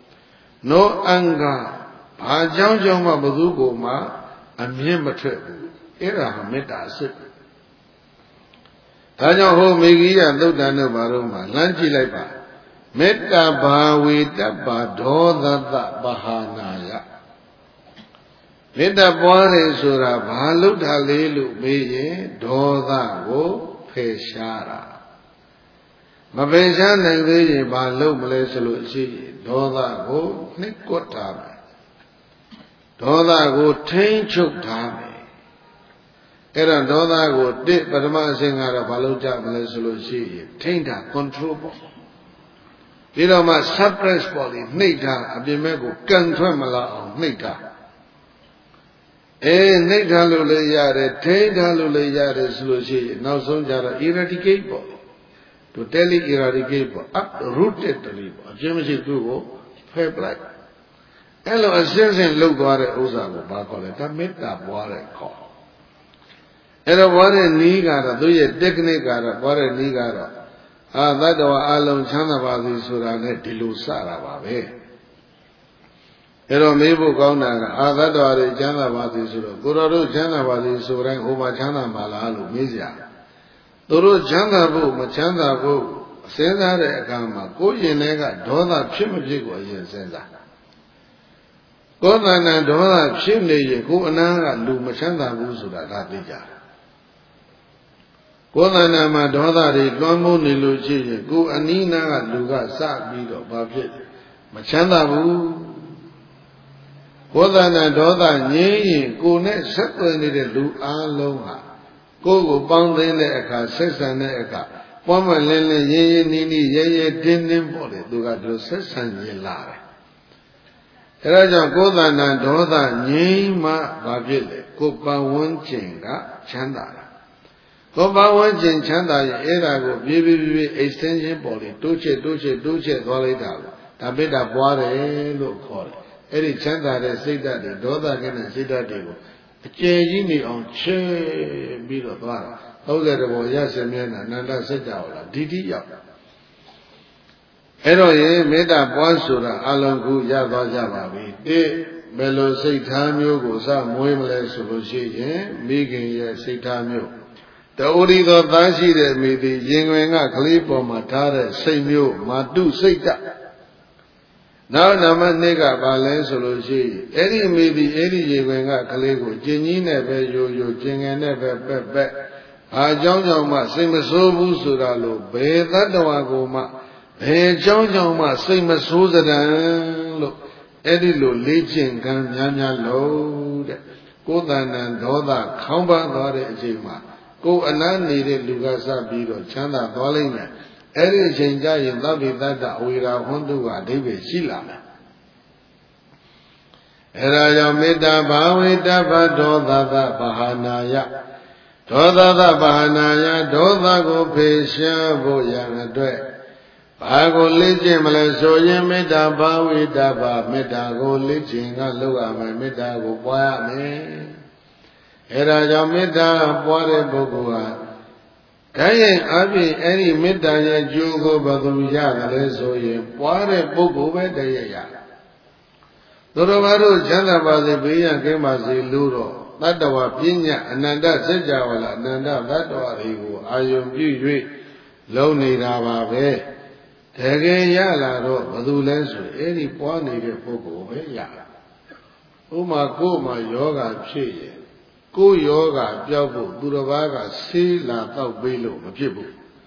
no anger ဘာအကြောင်းကြောင့်မှဘယ်သူကမှအမြင့်မထွက်ဘူးအဲ့ဒါမေတ္တာစိတ်ဒါကြောင့်ဟိုမေဂိယသုတ်တန်တို့ဘာလို့မှလမ်းကြည့်လိုက်ပါမေတ္တာဘာဝေတ္တပါဒေါသတပဟာနာယမေတ္တာပွားတယ်ဆိုတာဘာလို့တာလေးလို့မေးရင်ဒေါသကိုဖယ်ရှားတာမဖယ်ရှားနိုင်သေးရင်ဘာလို့မလဲဆိုလို့ရှိရင်ဒေါသကိုနှိပ်ကွပ်ထားမယ်ဒေါသကိုထိန်းချုပ်ထားမယ်အဲ့ဒါဒေါသကိုတစ်ပထမအဆင့်ကတော့ဘာလို့ကြမလဲဆိုလို့ရှိရင်ထိန်းတာ control ပေါ့ပြီးတော့မှ suppress ပေါ့လေနှိပ်တာအပြင်ဘက်ကိုကန်ထွက်မလာအောင်နှိပ်တာအေးနှိပ်ထားလို့လည်းရတယ်ထိန်းထားလို့လည်းရတယ်ဆိုလို့ရှိရင်နောက်ဆုံးကြတော့ eradicate ပေါ့ totally eradicate ပေါ့ uprooted တည်းပေါ့အကျဉ်းမရှိသူ့ကိုဖယ်ပလိုက်အဲ့လိုအစဉ်စဉ်လှုပ်သွားတဲ့ဥစ္စာကိုဘာခေါ်လဲဒါမေတ္တာပွားတဲ့ခေါ်အဲ့တော့ပွားတဲ့နည်းကတော့သူရဲ့ technique ကတော့ပွားတဲ့နည်းကတော့အာသတ္တဝါအလုံးချမ်းသာပါစေဆိုတာနဲ့ဒီလိုစတာပါပဲအဲ့တော့မေးဖို့ကောင်းတာကအာသတ္တဝါတွေချမ်းသာပါစေဆိုတော့ကိုတော်တို့ချမ်းသာပါစေဆိုတိုင်းဟိုမှာချမ်းသာမှာလားလို့မေးကြသူတို့ချမ်းသာဖို့မချမ်းသာဖို့စဉ်းစားတဲ့အခါမှာကိုယ်ရင်ထဲကဒေါသဖြစ်မဖြစ်ကိုအရင်စဉ်းစားကိုယ်တဏ္ဍဒေါသဖြစ်နေရင်ကိုယ်အနာကလူမချမ်းသာဘူးဆိုတာဒါသိကြတယ်ကိုယ်တဏ္ဍမှာဒေါသတွေလွှမ်းမိုးနေလို့ရှိရင်ကိုယ်အနီးနားကလူကစပြီးတော့ဘာဖြစ်မချမ်းသာဘူးကိုယ်တဏ္ဍဒေါသငြိမ်းရင်ကိုယ်နဲ့ဆက်သွယ်နေတဲ့လူအားလုံးဟာကိုယ်ကိုပေါင်းသိတဲ့အခါဆက်ဆံတဲ့အခါပွားမလင်းလင်းရင်းရင်းနှီးနှီးရဲရဲတင်းတင်းပေါ့လေသူကဒီလိုဆက်ဆံရင်လာတယ်အဲဒါကြောင့်ကိုယ်တဏ္ဍဒေါသငြိမ်းမှဘာဖြစ်လဲကိုယ်ပတ်ဝန်းကျင်ကချမ်းသာတာကိုယ်ပတ်ဝန်းကျင်ချမ်းသာရင်အဲ့ဒါကိုပြေးပြေးပြေး extension ပေါ်လေတိုးချဲ့တိုးချဲ့တိုးချဲ့သွားလိုက်တာကိုဒါမေတ္တာပွားတယ်လို့ခေါ်တယ်အဲ့ဒီချမ်းသာတဲ့စိတ်ဓာတ်တွေဒေါသကင်းတဲ့စိတ်ဓာတ်တွေကိုအကျယ်ကြီးနေအောင်ချဲပြီးတော့သွားတာသုံးဆယ်တဘောရစင်မျက်နှာအနန္တစัจ java လားဒီတိရောက်အဲ့တော့ရေမေတ္တာပွားဆိုတာအလုံးခုရသွားကြပါပြီတိဘယ်လိုစိတ်ထားမျိုးကိုစမွေးမလဲဆိုလို့ရှိရင်မိခင်ရဲ့စိတ်ထားမျိုးတူရီသောသားရှိတဲ့မိသည်ရင်ဝင်ကကလေးပေါ်မှာထားတဲ့စိတ်မျိုးမာတုစိတ်တနောက်နံပါတ်နှစ်ကဘာလဲဆိုလို့ရှိရင်အဲ့ဒီမိသည်အဲ့ဒီရင်ဝင်ကကလေးကိုကျင်ကြီးနဲ့ပဲယိုယိုကျင်ငယ်နဲ့ပဲပက်ပက်ဘာကြောင့်ကြောင့်မှစိတ်မဆိုးဘူးဆိုတာလို့ဘယ်တတ္တဝါကိုမှဘယ်ကြောင့်ကြောင့်မှစိတ်မဆိုးစတဲ့လို့အဲ့ဒီလိုလေးကျင့်ကံများများလို့တဲ့ကိုယ်တဏ္ဍဒေါသခေါင်းပန်းသွားတဲ့အချိန်မှာကိုယ်အနမ်းနေတဲ့လူကစပြီးတော့ချမ်းသာသွားလိမ့်မယ်အဲ့ဒီအချိန်ကျရင်သဗ္ဗေတ္တအဝေရာဟွန်းတုကအဓိပ္ပာယ်ရှိလာမယ်အဲ့ဒါကြောင့်မေတ္တာဘာဝေတ္တဘဒေါသသပဟာနာယဒေါသသပဟာနာယဒေါသကိုဖေရှားဖို့ရန်အတွက်ဘာကိုလေ့ကျင့်မလဲဆိုရင်မေတ္တာဘာဝေတ္တဘမေတ္တာကိုလေ့ကျင့်ကလုပ်ရမယ်မေတ္တာကိုပွားရမယ်အဲ့ဒါကြောင့်မေတ္တာပွားတဲ့ပုဂ္ဂိုလ်ဟာဒါရဲ့အပြင်အဲ့ဒီမေတ္တာရဲ့ကျိုးကိုဘယ်သူရတယ်လဲဆိုရင်ပွားတဲ့ပုဂ္ဂိုလ်ပဲတည်းရရတယ်သူတော်ဘာတို့ချမ်းသာပါစေဘေးရန်ကင်းပါစေလို့တော့တတ္တဝါပညာအနန္တစัจ java လားအနန္တတတ္တဝါတွေကိုအာယုံပြု၍လုံးနေတာပါပဲတကယ်ရလာတော့ဘယ်သူလဲဆိုရင်အဲ့ဒီပွားနေတဲ့ပုဂ္ဂိုလ်ပဲရတာဥမာကိုယ်မှာယောဂဖြစ်ရင်ကိုယ်ယောဂပျောက်ဖို့သူတော်ဘာကဆေးလာတော့ပေးလို့မဖြစ်ဘူး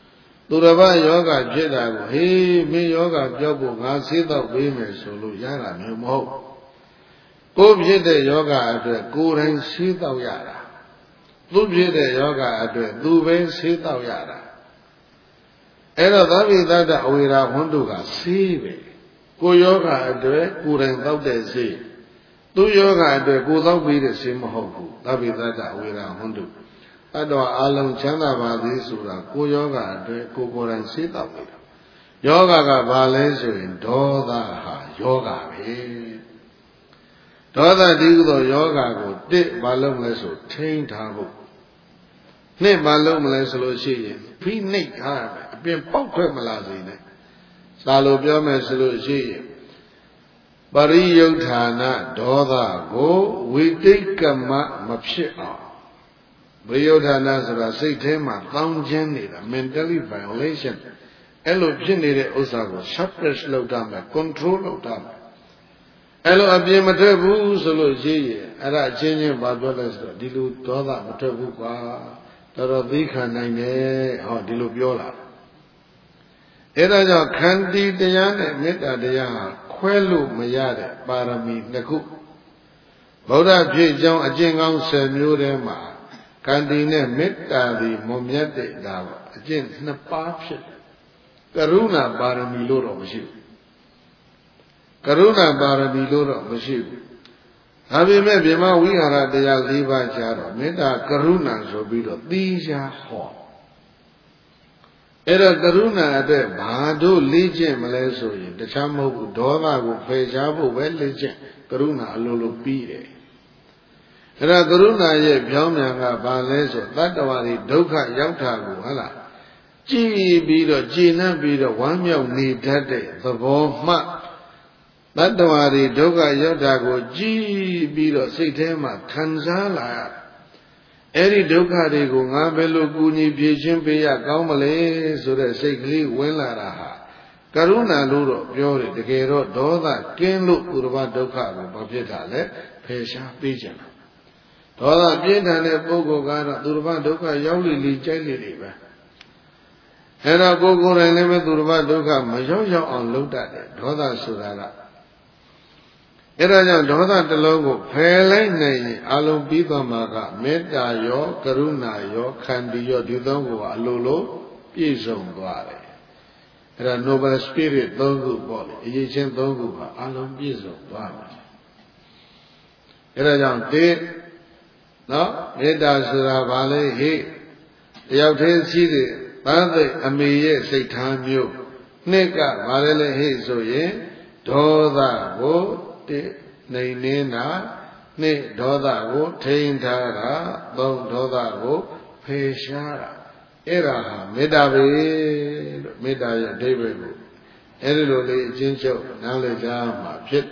သူတစ်ပါးယောဂဖြစ်တာကိုဟေးမင်းယောဂပြောက်ဖို့ငါဆေးတော့ပေးမယ်ဆိုလို့ရတာမျိုးမဟုတ်ကိုဖြစ်တဲ့ယောဂအတွက်ကိုယ်တိုင်ဆေးတော့ရတာသူဖြစ်တဲ့ယောဂအတွက်သူပဲဆေးတော့ရတာအဲ့တော့သဗ္ဗိတ္တအဝေရာဝန္တုကဆေးပဲကိုယောဂအတွက်ကိုယ်တိုင်တောက်တဲ့ဆေးသူယောဂအတွက်ကိုသောက်ပြီးတဲ့ဆေးမဟုတ်ဘူးသဗ္ဗိတ္တအဝေရာဝန္တုအတော်အလုံးချမ်းသာပါသည်ဆိုတာကိုယောဂအတွက်ကိုကိုယ်တိုင်ဆေးတောက်နေတာယောဂကဘာလဲဆိုရင်ဒေါသဟာယောဂပဲဒေါသဒီကုသိုလ်ယောဂကိုတစ်ဘာလို့မလဲဆိုထိန်းထားဖို့နှစ်ဘာလို့မလဲဆိုလို့ရှိရင်ဖိနှိပ်ထားရမယ်အပြင်ပေါက်ထွက်မလာစေနဲ့စာလိုပြောမယ်ဆိုလို့ရှိရင်ပရိယုဌာနဒေါသကိုဝိတိတ်ကမမဖြစ်အောင်ပရိယုဌာနဆိုတာစိတ်ထဲမှာတောင်းခြင်းနေတာ mentally violation အဲ့လိုဖြစ်နေတဲ့ဥစ္စာကို suppress လုပ်တာမယ် control လုပ်တာမယ်အဲ့လိုအပြင်မထွက်ဘူးဆိုလို့ရှိရင်အဲ့ဒါအချင်းချင်းဘာပြောလဲဆိုတော့ဒီလိုဒေါသမထွက်ဘူးကွာတော်တော်သိခံနိုင်တယ်ဟောဒီလိုပြောလာအဲ့ဒါကြောင့်ခန္တီတရားနဲ့မေတ္တာတရားဟာခွဲလို့မရတဲ့ပါရမီနှစ်ခုဗုဒ္ဓဖြစ်ကြောင်းအကျင့်ကောင်းဆယ်မျိုးထဲမှာခန္တီနဲ့မေတ္တာဒီမွန်မြတ်တဲ့ဒါအကျင့်နှစ်ပါးဖြစ်တယ်ကရုဏာပါရမီလို့တော့မရှိဘူးကရုဏာပါရမီလို့တော့မရှိဘူးဒါပေမဲ့ဗြဟ္မဝိဟာရတရား၄ပါးကြားတော့မေတ္တာကရုဏာဆိုပြီးတော့သီးခြားဟောအဲ့တော့ကရုဏာအတွက်ဘာတို့လေ့ကျင့်မလဲဆိုရင်တခြားမဟုတ်ဘူးဒေါသကိုဖယ်ရှားဖို့ပဲလေ့ကျင့်ကရုဏာအလိုလိုပြီးတယ်အဲ့ဒါကရုဏာရဲ့ပြောင်းပြန်ကဘာလဲဆိုတတ္တဝါတွေဒုက္ခရောက်တာကိုဟုတ်လားကြည်ပြီးတော့ကြည်နှံ့ပြီးတော့ဝမ်းမြောက်နေတတ်တဲ့သဘောမှတတ္တဝါတွေဒုက္ခရောက်တာကိုကြည်ပြီးတော့စိတ်ထဲမှာခံစားလာရအဲ့ဒီဒုက္ခတွေကိုငါဘယ်လိုကူညီဖြေရှင်းပေးရကောင်းမလဲဆိုတဲ့စိတ်ကလေးဝင်လာတာဟာကရုဏာလို့တော့ပြောတယ်တကယ်တော့ဒေါသကင်းလို့ပုရဘဒုက္ခကိုဘာဖြစ်တာလဲဖယ်ရှားပေးကြတာဒေါသပြင်းထန်တဲ့ပုဂ္ဂိုလ်ကတော့ပုရဘဒုက္ခရောက်လိလိကြိုက်လိလိပဲအဲ့တော့ကိုယ်ကိုယ်တိုင်လည်းပဲပုရဘဒုက္ခမရောက်ရောက်အောင်လုပ်တတ်တယ်ဒေါသဆိုတာကအဲ့ဒါကြောင့်ဒေါသတစ်လုံးကိုဖယ်လိုက်နိုင်ရင်အလုံးပြီးသွားမှာကမေတ္တာရောကရုဏာရောခန္တီရောဒီသုံးခုကအလိုလိုပြည့်စုံသွားတယ်အဲ့ဒါ noble spirit သုံးခုပေါ့လေအရေးချင်းသုံးခုကအလုံးပြည့်စုံသွားတယ်အဲ့ဒါကြောင့်ဒီနော်မေတ္တာဆိုတာဘာလဲဟိတယောက်တည်းရှိတဲ့သံသိအမေရဲ့စိတ်ထားမျိုးနှစ်ကဘာလဲလဲဟိဆိုရင်ဒေါသကိုတိနေနေတာနှစ်ဒေါသကိုထိန်းထားတာသုံးဒေါသကိုဖယ်ရှားတာအဲ့ဒါဟာမေတ္တာပဲလို့မေတ္တာရဲ့အဓိပ္ပာယ်ကိုအဲ့ဒီလိုလေးအချင်းချုပ်နားလည်ကြမှာဖြစ်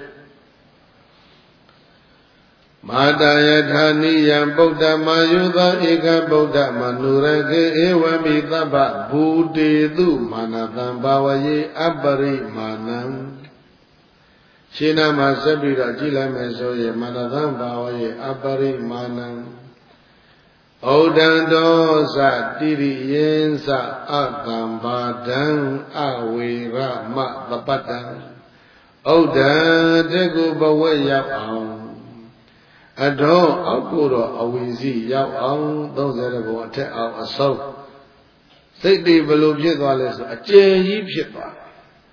မာတယထာနိယံဗုဒ္ဓမာယုသောဧကဗုဒ္ဓမနုရကေဧဝမိသဗ္ဗဘူတေတုမာနတံဘာဝယေအပရိမာဏံရှင်းနာမှာဆက်ပြီးတော့ကြည့်လိုက်မယ်ဆိုရင်မာနတံဘာဝယေအပရိမာဏံဩဒံတောသတိရိယေသအတံဘာဒံအဝေရမသပတ္တံဩဒံတကုဘဝရောက်အောင်အတော်အောက်ကိုတော့အဝီစီရောက်အောင်သုံးဆယ်ဘုံအထက်အောင်အဆုံးစိတ်တွေဘယ်လိုဖြစ်သွားလဲဆိုအကျယ်ကြီးဖြစ်သွားတယ်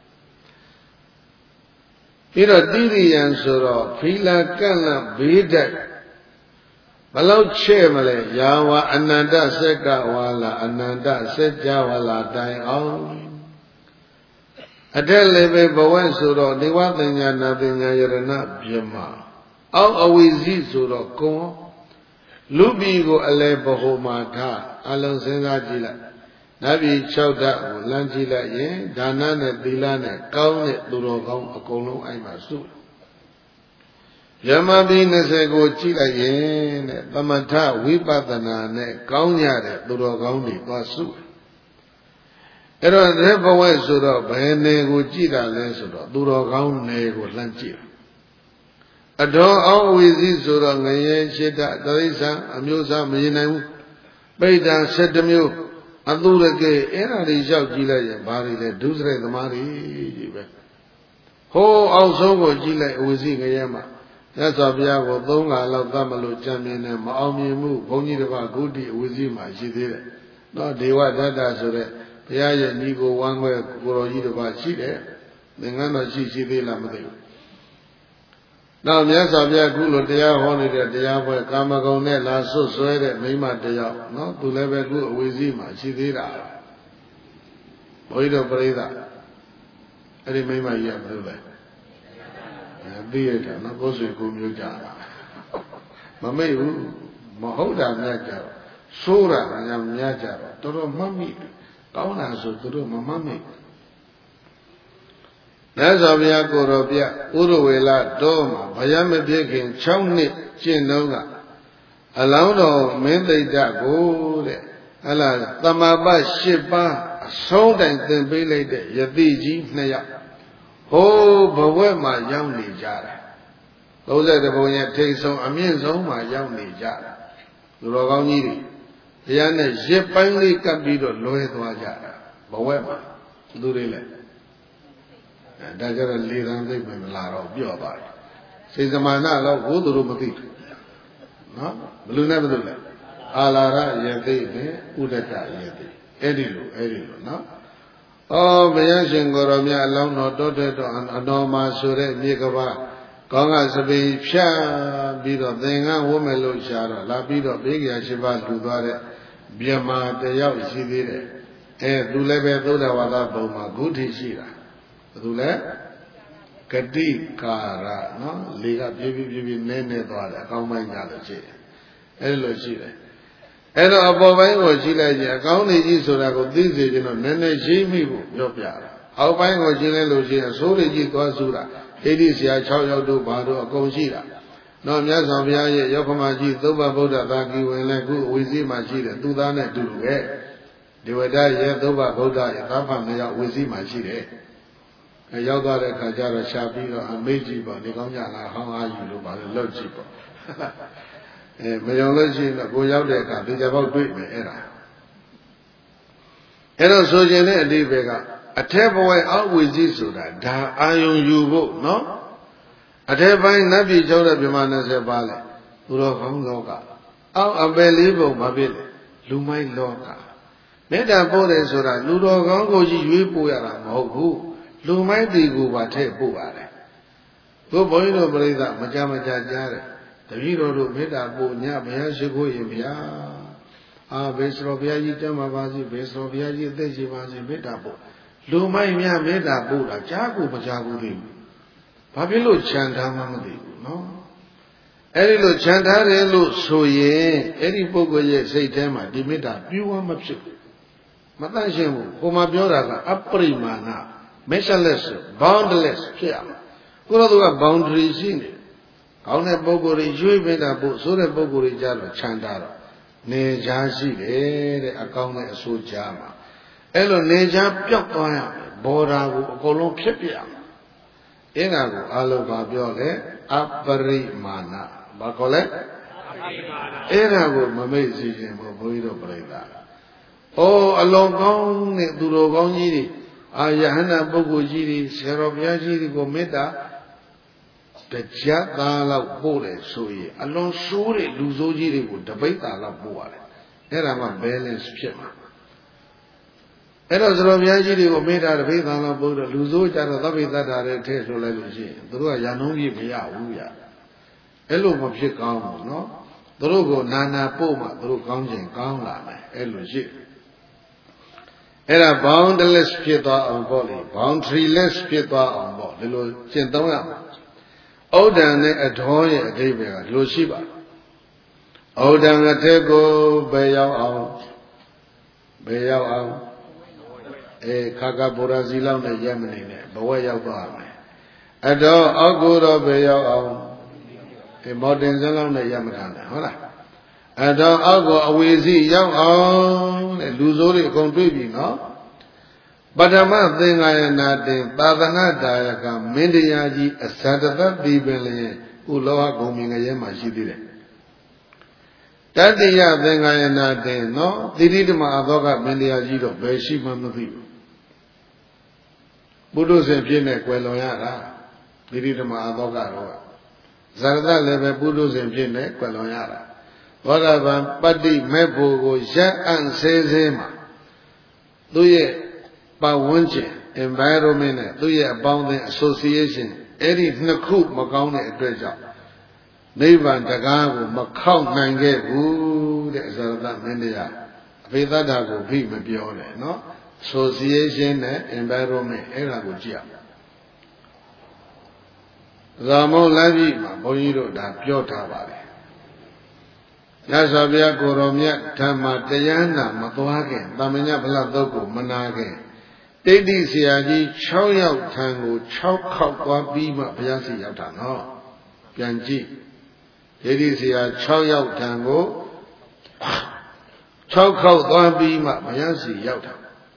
ပြီးတော့တိရိယံဆိုတော့ဖီလာကန့်လန့်ဘေးတက်ဘလောက်ချဲ့မလဲယာဝအနန္တစက္ကဝါလာအနန္တစัจ java လာတိုင်အောင်အထက်လည်းပဲဘဝဆိုတော့နေဝသင်္ညာနာပညာယရဏပြမအောက်အဝိဇ္ဇိဆိုတော့ကုံလူပြည်ကိုအလဲဘဟုမာထအလုံးစဉ်းစားကြည့်လိုက်နတ်ပြည်၆ဓာတ်ကိုလမ်းကြည့်လိုက်ရင်ဒါနနဲ့သီလနဲ့ကောင်းတဲ့သူတော်ကောင်းအကုန်လုံးအဲ့မှာစုယမပြည်၂၀ကိုကြည့်လိုက်ရင်တဲ့သမထဝိပဿနာနဲ့ကောင်းကြတဲ့သူတော်ကောင်းတွေသွားစုအဲ့တော့ဒီဘဝဆိုတော့ဘယ်နယ်ကိုကြည့်တာလဲဆိုတော့သူတော်ကောင်းနယ်ကိုလှမ်းကြည့်အတော်အောင်ဝီစီဆိုတော့ငရဲရှိတတရိစ္ဆာန်အမျိုးအစားမရင်နိုင်ဘူးပိဋ္ဌာ၁၁မျိုးအတူရကဲအဲ့ဒါတွေရောက်ကြည့်လိုက်ရင်ဘာတွေလဲဒုစရိုက်သမားတွေကြီးပဲဟိုးအောင်ဆုံးကိုကြည့်လိုက်အဝစီငရဲမှာမြတ်စွာဘုရားကိုသုံးခါလောက်သတ်မလို့ကြံမြင်နေမအောင်မြင်မှုဘုန်းကြီးတစ်ပါးဂုတိအဝစီမှာရှိသေးတယ်နော်ဒေဝဒတ္တဆိုတဲ့ဘုရားရဲ့ညီကိုဝမ်းခွဲကိုတော်ကြီးတစ်ပါးရှိတယ်သင်္ကန်းတော်ရှိရှိသေးလားမသိဘူးနောက်မြတ်စွာဘုရားခုလိုတရားဟောနေတဲ့တရားပွဲကာမဂုဏ်နဲ့လာဆွတ်ဆွဲတဲ့မိမတယောက်နော်သူလည်းပဲခုအဝေစီမှာရှိသေးတာဘုရားတော်ပြိဿအဲ့ဒီမိမကြီးကဘယ်လိုလဲသိရတာနော်ကိုယ်ဆွေကိုမျိုးကြတာမမေ့ဘူးမဟုတ်တာများကြတော့ဆိုးတာများများကြတော့တော်တော်မှတ်မိကောင်းတာဆိုသူတို့မမှတ်မိမြတ်စွာဘုရားကိုတော်ပြဥရဝေလတော်မှာဘယမဖြစ်ခင်၆နှစ်ကျင့်တော့ကအလောင်းတော်မင်းသိတ္တကိုတဲ့ဟဲ့လားတမ္မာပတ်၈ပါးအဆုံးတိုင်သင်ပေးလိုက်တဲ့ယတိကြီးနှစ်ယောက်ဟိုးဘဝက်မှာရောက်နေကြတာ၃၁ဘုံရဲ့ထိတ်ဆုံးအမြင့်ဆုံးမှာရောက်နေကြတာလူတော်ကောင်းကြီးတွေတရားနဲ့ရစ်ပိုင်းလေးကပ်ပြီးတော့လွဲသွားကြတာဘဝက်မှာသူတွေလည်းအဲဒါကြတော့လေသံသိပ်ပဲမလာတော့ပြော့သွားတယ်စိတ်စမာနတော့ဘိုးသူတို့မသိဘူးနော်ဘယ်လိုနဲ့ဘယ်လိုလဲအာလာရယသိနဲ့ဥဒကယသိအဲ့ဒီလိုအဲ့ဒီလိုနော်ဩဘုရားရှင်ကိုရောမြတ်အလောင်းတော်တောတဲ့တော်အတော်မှာဆိုတဲ့မြေကဘာကောင်းကစပိန်ဖြတ်ပြီးတော့သင်္ကန်းဝတ်မယ်လို့ရှာတော့လာပြီးတော့ဘေးကရာရှိပါလူသွားတဲ့မြမတယောက်ရှိသေးတယ်အဲသူလည်းပဲသုဒ္ဓဝါဒပုံမှာဂုဋ္ဌိရှိတာဘယ်သူလဲဂတိကာရနော်လေကပြေးပြေးပြေးပြေးနဲနဲသွားတယ်အကောင်းပိုင်းကြလို့ရှိတယ်အဲလိုရှိတယ်အဲ့တော့အပေါ်ပိုင်းကိုကြည့်လိုက်ရင်အကောင်းနေကြီးဆိုတာကိုသိစေခြင်းတော့နည်းနည်းရှိမိဖို့ပြောပြတာအောက်ပိုင်းကိုကြည့်လိုက်လို့ရှိရင်အစိုးရကြီးသွားစုတာဒိဋ္ဌိဆရာ၆ယောက်တို့ဘာတို့အကုန်ရှိတာတော့မြတ်စွာဘုရားရဲ့ယောခမကြီးသုဗ္ဗဗုဒ္ဓသာကိဝင်လည်းခုအဝိဇ္ဇိမှာရှိတယ်သူသားနဲ့အတူတူပဲဒီဝဒရဲ့သုဗ္ဗဗုဒ္ဓရဲ့သာဖန်မြောက်ဝိဇ္ဇိမှာရှိတယ်အဲရောက်သွားတဲ့အခါကျတော့ရှားပြီးတော့အမေ့ကြည့်ပေါ့ဒီကောင်းကြလားဟောင်းအားယူလို့ပါလေလောက်ကြည့်ပေါ့အဲမယုံလို့ရှိရင်တော့ကိုရောက်တဲ့အခါဒီကြပေါက်တွေ့မယ်အဲ့ဒါအဲ့တော့ဆိုခြင်းတဲ့အတိပ္ပယ်ကအထက်ဘဝအောက်ဝိဇ္ဇိဆိုတာဒါအာယုံယူဖို့နော်အထက်ပိုင်းနတ်ပြည်ကျောင်းတဲ့ပြမ၂၀ပါလဲသူတော်ကောင်းလောကအောက်အပယ်လေးပုံမဖြစ်လေလူမိုက်လောကမေတ္တာပို့တယ်ဆိုတာလူတော်ကောင်းကိုကြီးရွေးပို့ရတာမဟုတ်ဘူးလူမိုက်တီကိုပါထည့်ပို့ရတယ်ဘုဘုန်းကြီးတို့ပြိဿမကြမကြကြားတယ်တပည့်တော်တို့မေတ္တာပို့ညဘုရားရှိခိုးရင်ဗျာအာဘေစရောဘုရားကြီးတမ်းပါပါစေဘေစရောဘုရားကြီးအသက်ရှိပါစေမေတ္တာပို့လူမိုက်များမေတ္တာပို့တာကြားကိုမကြားဘူးသေးဘူးဘာဖြစ်လို့ခြံထားမှမသိဘူးနော်အဲ့ဒီလိုခြံထားတယ်လို့ဆိုရင်အဲ့ဒီပုဂ္ဂိုလ်ရဲ့စိတ်ထဲမှာဒီမေတ္တာပြည့်ဝမဖြစ်ဘူးမတန့်ရှင်းဘူးကိုမှပြောတာကအပရိမာဏ measureless boundless ဖြစ်အောင်ကိုယ်တော်က boundary ရှိနေကောင်းတဲ့ပုဂ္ဂိုလ်တွေရွေးပေးတာပို့ဆိုတဲ့ပုဂ္ဂိုလ်တွေကြတော့ခြံထားတော့နေချားရှိတယ်တဲ့အကောင်းတဲ့အဆိုးကြားမှာအဲ့လိုနေချားပျောက်သွားရမယ်ဘောဓာကိုအကုန်လုံးဖြစ်ပြရမယ်အဲ့ဒါကိုအာလောကပြောလေအပရိမာဏဘာခေါ်လဲအဲ့ဒါကိုမမေ့စီခြင်းဘုန်းကြီးတို့ပြိဿအိုးအလုံးကောင်းတဲ့သူတော်ကောင်းကြီးတွေအာယဟနာပုဂ္ဂိုလ်ကြီးတွေဆရာတော်ဘုရားကြီးတွေကိုမေတ္တာတကြသားလောက်ပို့တယ်ဆိုရင်အလွန်ဆိုးတဲ့လူဆိုးကြီးတွေကိုတပိတ်သားလောက်ပို့ရတယ်အဲ့ဒါမှ balance ဖြစ်မှာအဲ့တော့ဆရာတော်ဘုရားကြီးတွေကိုမေတ္တာတပိတ်သားလောက်ပို့တော့လူဆိုးကြတော့သဗ္ဗေတ္တာတွေထည့်ဆိုလိုက်လို့ရှိရင်သူတို့ကရာနှုန်းကြီးမရဘူးဗျအဲ့လိုမဖြစ်ကောင်းဘူးနော်သူတို့ကိုနာနာပို့မှသူတို့ကောင်းခြင်းကောင်းလာမယ်အဲ့လိုရှိအဲ့ဒါ boundless ဖြစ်သွားအောင်ပေါ့လေ boundaryless ဖြစ်သွားအောင်ပေါ့ဒီလိုကျင့်သုံးရမှာဩဒံနဲ့အထောရဲ့အဓိပ္ပာယ်ကလိုရှိပါဩဒံအထက်ကိုဘယ်ရောက်အောင်ဘယ်ရောက်အောင်အဲခါကဗောရာစီလောက်နဲ့ရက်မနေနဲ့ဘဝရောက်သွားမယ်အတော်အောက်ကိုတော့ဘယ်ရောက်အောင်အဲမော်တင်စလောက်နဲ့ရက်မထားနဲ့ဟုတ်လားအတော်အောက်ကိုအဝေစီရောက်အောင်တဲ့လူဆိုးတွေအကုန်တွေ့ပြီနော်ပထမသင်္ဃာယနာတင်သာသနာတာယကမင်းတရားကြီးအဇတတတိပင်လျင်ဥလောဟဂုံမြင်ငရဲမှာရှိသေးတယ် Tatiya Thengayana Den, no, Diridima Adoga Mendiajido, Beshima Mavi. Buddha said, Pine, Queloyara, Diridima Adoga, Zarda Leve Buddha said, Pine, Queloyara. Whatever, Padi, Mepo, Jan and says him, do ye, Bawanche, environment, do ye abound the association, Eddie Naku, Magone, a treasure. Nevan Dagago, Macau Nange, the Zarda Mendia, Vedadago, Pima Bione, no? Association, environment, Eragugia. Ramo Lavi, Boiro, da Piota Valley. Yasabia Goromia, Tama, Diana, Matuake, Damina Bladoko, Manage. Dedi Siaji, Chow Yao Tango, Chow Kau Bima, Piasi Yatano, Pianji. Dedi Sia, Chow Yao Tango, Chow Kau Bima, Piasi Yata.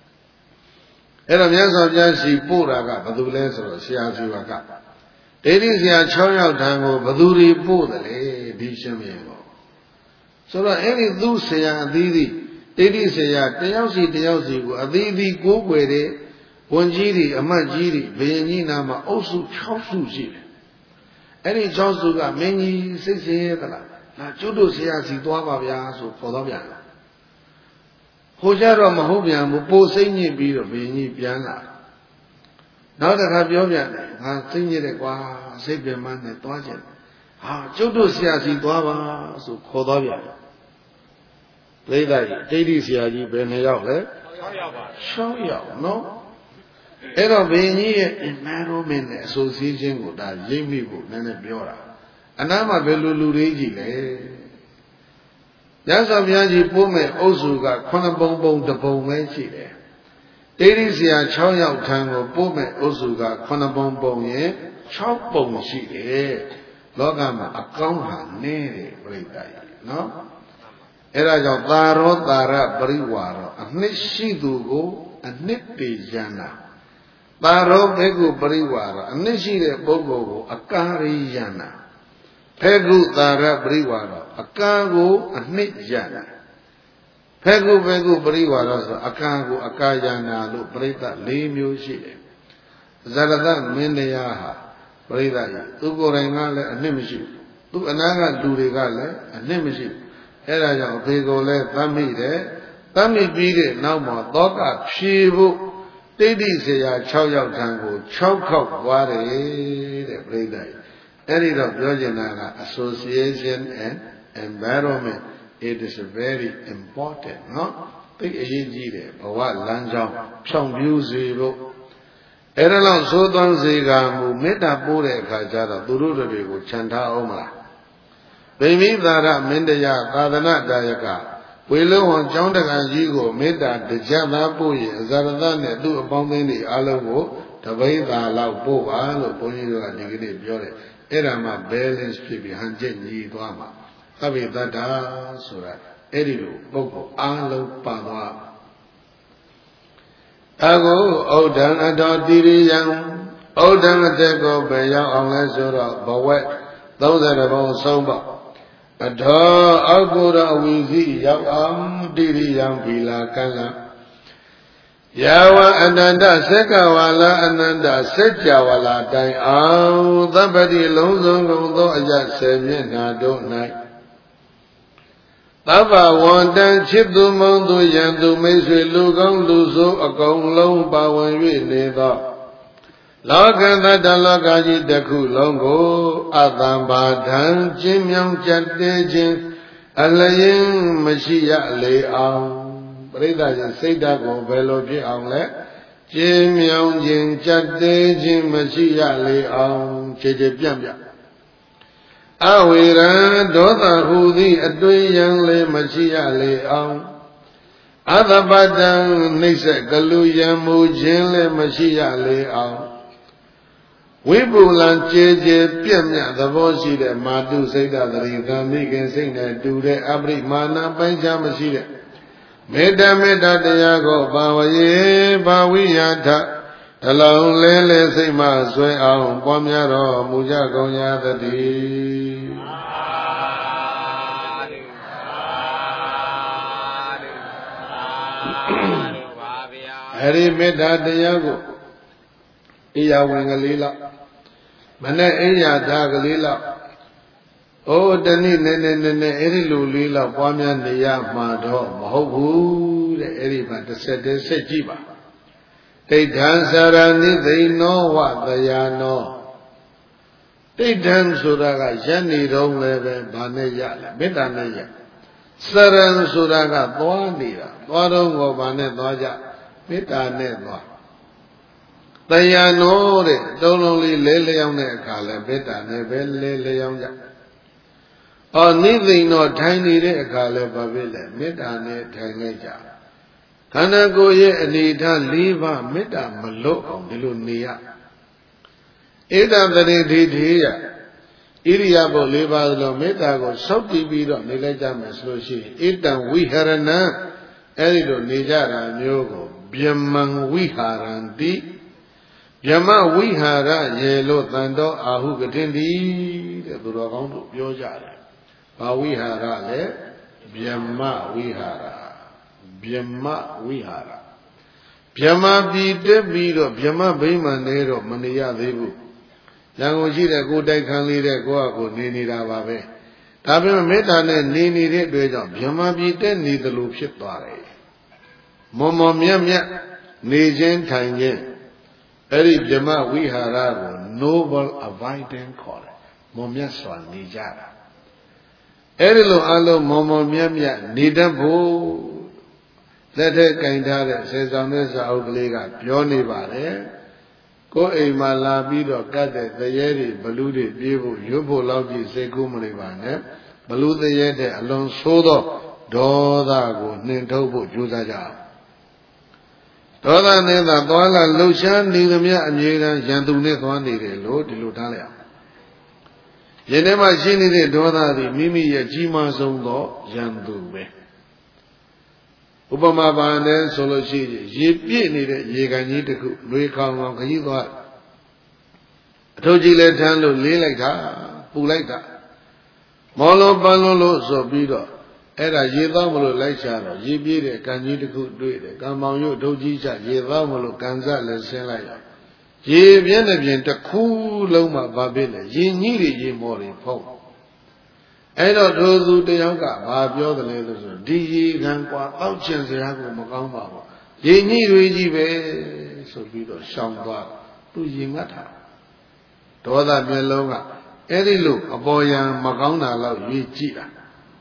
Era Yasa Yasi Puraga, Badules or Siasi Waka. Dedi Sia, Chow Yao Tango, Baduri Pudale, Dishamigo. So that any do say a didi, didi say a Teosi Teosi, a didi go where they, one jiri, a majiri, Benina, ma also Chausu jiri. Any Chausu got many six years, na Judo say a Situavia, so for the Biana. Hojaro Mahobian, who pose any beer of Beni Piana. Now that have your Biana, I think it was save your man at Tojan. Ah, Judo say a Situava, so for the Biana. Play that, Lady Siaji, Benayao, eh? Show you, no? Era Beni environment association with that Jamie book, Nana Biora. And I'm a Belulu Regi, eh? Yasabiaji Pome also got Konabong the Bome Chile. Lady Sia Chow Yao Tango Pome also got Konabong Bong, eh? Chow Bong Chile. Logama, a conha, nere, break that, no? Era jo taro tara pariwaro, a nishidugo, a nipi jana. Taro pegu pariwaro, a nishide bogo, a kari jana. Pegu tara pariwaro, a kago, a nit jana. Pegu pegu pariwaro, a kago, a kayana, lo preta, limio shide. Zarada mendeyaha, preta, tu gorengale, a nimishi. Tu anaga durigale, a nimishi. Era young people let Tammy there. Tammy beat it now more dog up. She who did say a chow yao tango, chow cock, what a play day. Any of Georgiana association and environment, it is very important, no? Take a year, but what Lanjao, some music. Erelon so don't say, who made a bore kajara, Duru, Chanta Omra. Baby Dara Mendaya, Kadana Dayaka. We live on Jondaga Yigo, Meda, the Java Boy, Zaradane, do upon the Alavo, Taveda, Lao Boa, Loponio, Digity, Biore, Erama, Balance, Pibi, Hanjen, Yi, Dama, Tavidada, Sura, Edido, Boko, Alo, Padua. Ago, Odan, Adon, Diri, Young, Odan, Tego, Bayan, on Lesura, Bawet, those that are all sober. Adha Agura Wizi Yawam Diri Yam Vila Kala Yawa Ananda Sekawala Ananda Sejawala Dai Au Dabadi Lozong Godo Ayat Semina Don't Night Tava Wandan Chidu Mondo Yandu Meswe Lugong Luzo Agong Long Bawan Neda Loganda Dalagaji Deku Longo Adamba Dan Jim Young Jadejin Alayin Mashia Lay on Breda say that go Velo Jianle Jim Young Jin Jadejin Mashia Lay on Cheje Piambia Awira Dota Hudi Aduyan Le Mashia Lay on Adabadan Nisa Galuya Mujin Le Mashia Lay on Wibulan Jeje Piamya, the Voshi, the Madu Seda, the Rigan Sing, the Dude Abri Mana Benjamashide. Meda Meda Deago, Bawaye, Bawiyata, Hello Lele Sima, Sway on Pomyaro, Mujagoya the D. အဲဒီမေတ္တာတရားကိုအိယာဝင်ကလေးလောက်မနဲ့အိယာထားကလေးလောက်အိုးတနည်းနည်းနည်းနည်းနည်းအဲ့ဒီလိုလေးလောက်ပွားများနေရမှာတော့မဟုတ်ဘူးတဲ့အဲ့ဒီမှာတစ်ဆက်တည်းဆက်ကြည့်ပါတိဋ္ဌံစရဏိသိနောဝတယာနောတိဋ္ဌံဆိုတာကယက်နေတော့လည်းပဲဗာနဲ့ရလဲမေတ္တာနဲ့ရစရံဆိုတာကသွားနေတာသွားတော့ကိုဗာနဲ့သွားကြမေတ္တာနဲ့သွားတရားနောတဲ့တုံးလုံးလေးလဲလျောင်းတဲ့အခါလဲမေတ္တာနဲ့ပဲလဲလျောင်းကြ။အော်နိသိဏောထိုင်နေတဲ့အခါလဲဘာဖြစ်လဲမေတ္တာနဲ့ထိုင်ခဲ့ကြ။ခန္ဓာကိုယ်ရဲ့အနေထား၄ပါးမေတ္တာမလွတ်အောင်ဒီလိုနေရ။ဧတံတရေဒိဋ္ဌိယဣရိယာပု၄ပါးလုံးမေတ္တာကိုစောင့်တည်ပြီးတော့နေလိုက်ကြမယ်ဆိုလို့ရှိရင်ဧတံဝိဟရဏံအဲ့ဒီလိုနေကြတာမျိုးကိုဗျမံဝိဟာရံတိယမဝိဟာရရေလို့တန်တော်အာဟုကတင်တိတဲ့သူတော်ကောင်းတို့ပြောကြတယ်။ဘာဝိဟာရလဲဗျမဝိဟာရဗျမဝိဟာရဗျမပြည်တက်ပြီးတော့ဗျမဗိမာန်နေတော့မနေရသေးဘူး။ရန်ကုန်ရှိတဲ့ကိုယ်တိုက်ခံလေးတဲ့ကိုယ့်အကိုနေနေတာပါပဲ။ဒါပေမဲ့မေတ္တာနဲ့နေနေတဲ့အတွက်ကြောင့်ဗျမပြည်တက်နေသလိုဖြစ်သွားတယ်။မော်မော်မြတ်မြတ်နေခြင်းထိုင်ခြင်းအဲ့ဒီဗြဟ္မဝိဟာရကို noble abiding ခေါ်တယ်။မော်မြတ်စွာနေကြတာ။အဲ့ဒီလိုအလုံးမော်မော်မြတ်မြတ်နေတတ်ဖို့လက်ထက်ကင်ထားတဲ့ဆေဆောင်တဲ့စာအုပ်ကလေးကပြောနေပါတယ်။ကိုယ်အိမ်မှာလာပြီးတော့ကတ်တဲ့သရဲတွေဘလူးတွေပြေးဖို့ရွတ်ဖို့လောက်ကြည့်စိတ်ကူးမနေပါနဲ့။ဘလူးသရဲတဲ့အလွန်ဆိုးသောဒေါသကိုနှင်ထုတ်ဖို့ကြိုးစားကြအောင်ဒေါသနဲ့သာသွားလာလှုပ်ရှားနေသမျှအမြဲတမ်းရန်သူနဲ့သွားနေတယ်လို့ဒီလိုထားလိုက်အောင်ယင်းထဲမှာရှိနေတဲ့ဒေါသသည်မိမိရဲ့ကြီးမားဆုံးသောရန်သူပဲဥပမာပါနဲ့ဆိုလို့ရှိရင်ရေပြည့်နေတဲ့ရေကန်ကြီးတစ်ခုလွေခေါင်ကောင်ခကြီးသွားအထုပ်ကြီးလဲထမ်းလို့လေးလိုက်တာပူလိုက်တာမော်လုံးပန်းလုံးလို့ဆိုပြီးတော့အဲ့ဒါရေသောမလို့လိုက်ချတော့ရေပြေးတဲ့ကံကြီးတစ်ခုတွေ့တယ်ကံမောင်ရုပ်ဒုတ်ကြီးချရေသောမလို့ကံစလည်းဆင်းလိုက်ရရေပြင်းတဲ့ပြင်တစ်ခုလုံးမှဘာဖြစ်လဲရေညှိတွေရေမော်တွေဖုံးအဲ့တော့ဒုသူတယောက်ကဘာပြောတယ်လဲလို့ဆိုဒီရေခံကွာအောက်ချင်စရာကိုမကောင်းပါဘူးရေညှိတွေကြီးပဲဆိုပြီးတော့ရှောင်သွားသူရေငတ်တာဒေါသမျက်လုံးကအဲ့ဒီလိုအပေါ်ယံမကောင်းတာလောက်ရေကြည့်တာ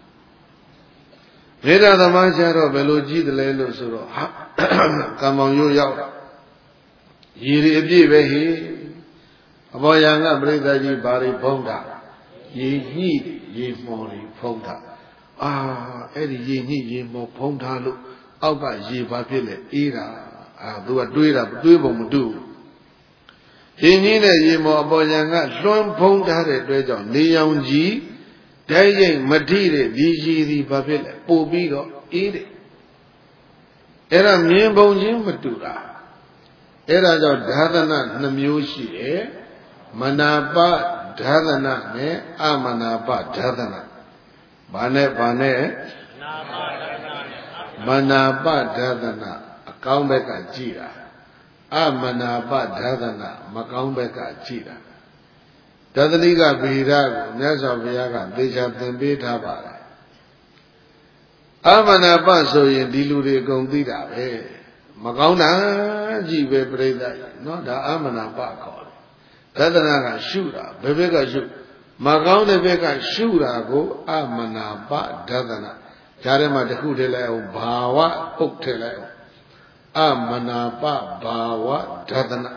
မေတ္တာသမားကျတော့ဘယ်လိုကြည့်တယ်လဲလို့ဆိုတော့ဟာကံမောင်ရိုးရောက်ရေတွေအပြည့်ပဲဟိအပေါ်ယံကပြိဿကြီးဘာတွေဖုံးတာရေညှိရေမော်တွေဖုံးတာအာအဲ့ဒီရေညှိရေမော်ဖုံးထားလို့အောက်ကရေဘာဖြစ်လဲအေးတာအာသူကတွေးတာတွေးပုံမတူရေညှိနဲ့ရေမော်အပေါ်ယံကလွှမ်းဖုံးထားတဲ့အတွက်ကြောင့်နေရောင်ကြီးဓာတ်ရိပ်မထိတဲ့ဒီကြီးဒီဘာဖြစ်လဲပို့ပြီးတော့အေးတယ်အဲ့ဒါမြင်ပုံချင်းမတူတာအဲ့ဒါကြောင့်ဓာသနာနှမျိုးရှိတယ်မနာပဓာသနာနဲ့အမနာပဓာသနာဘာနဲ့ဘာနဲ့မနာပဓာသနာအကောင်းဘက်ကကြည်တာအမနာပဓာသနာမကောင်းဘက်ကကြည်တာဒသနိကဗေဒကိုမြတ်စွာဘုရားကသေချာသင်ပေးထားပါတယ်အမနာပဆိုရင်ဒီလူတွေအကုန်သိတာပဲမကောင်းတာကြီးပဲပြိဿเนาะဒါအမနာပခေါ်တယ်ဒသနာကရှုတာဘယ်ဘက်ကရှုမကောင်းတဲ့ဘက်ကရှုတာကိုအမနာပဒသနာဈာထဲမှာတစ်ခုထည့်လိုက်အောင်ဘာဝပုတ်ထည့်လိုက်အောင်အမနာပဘာဝဒသနာ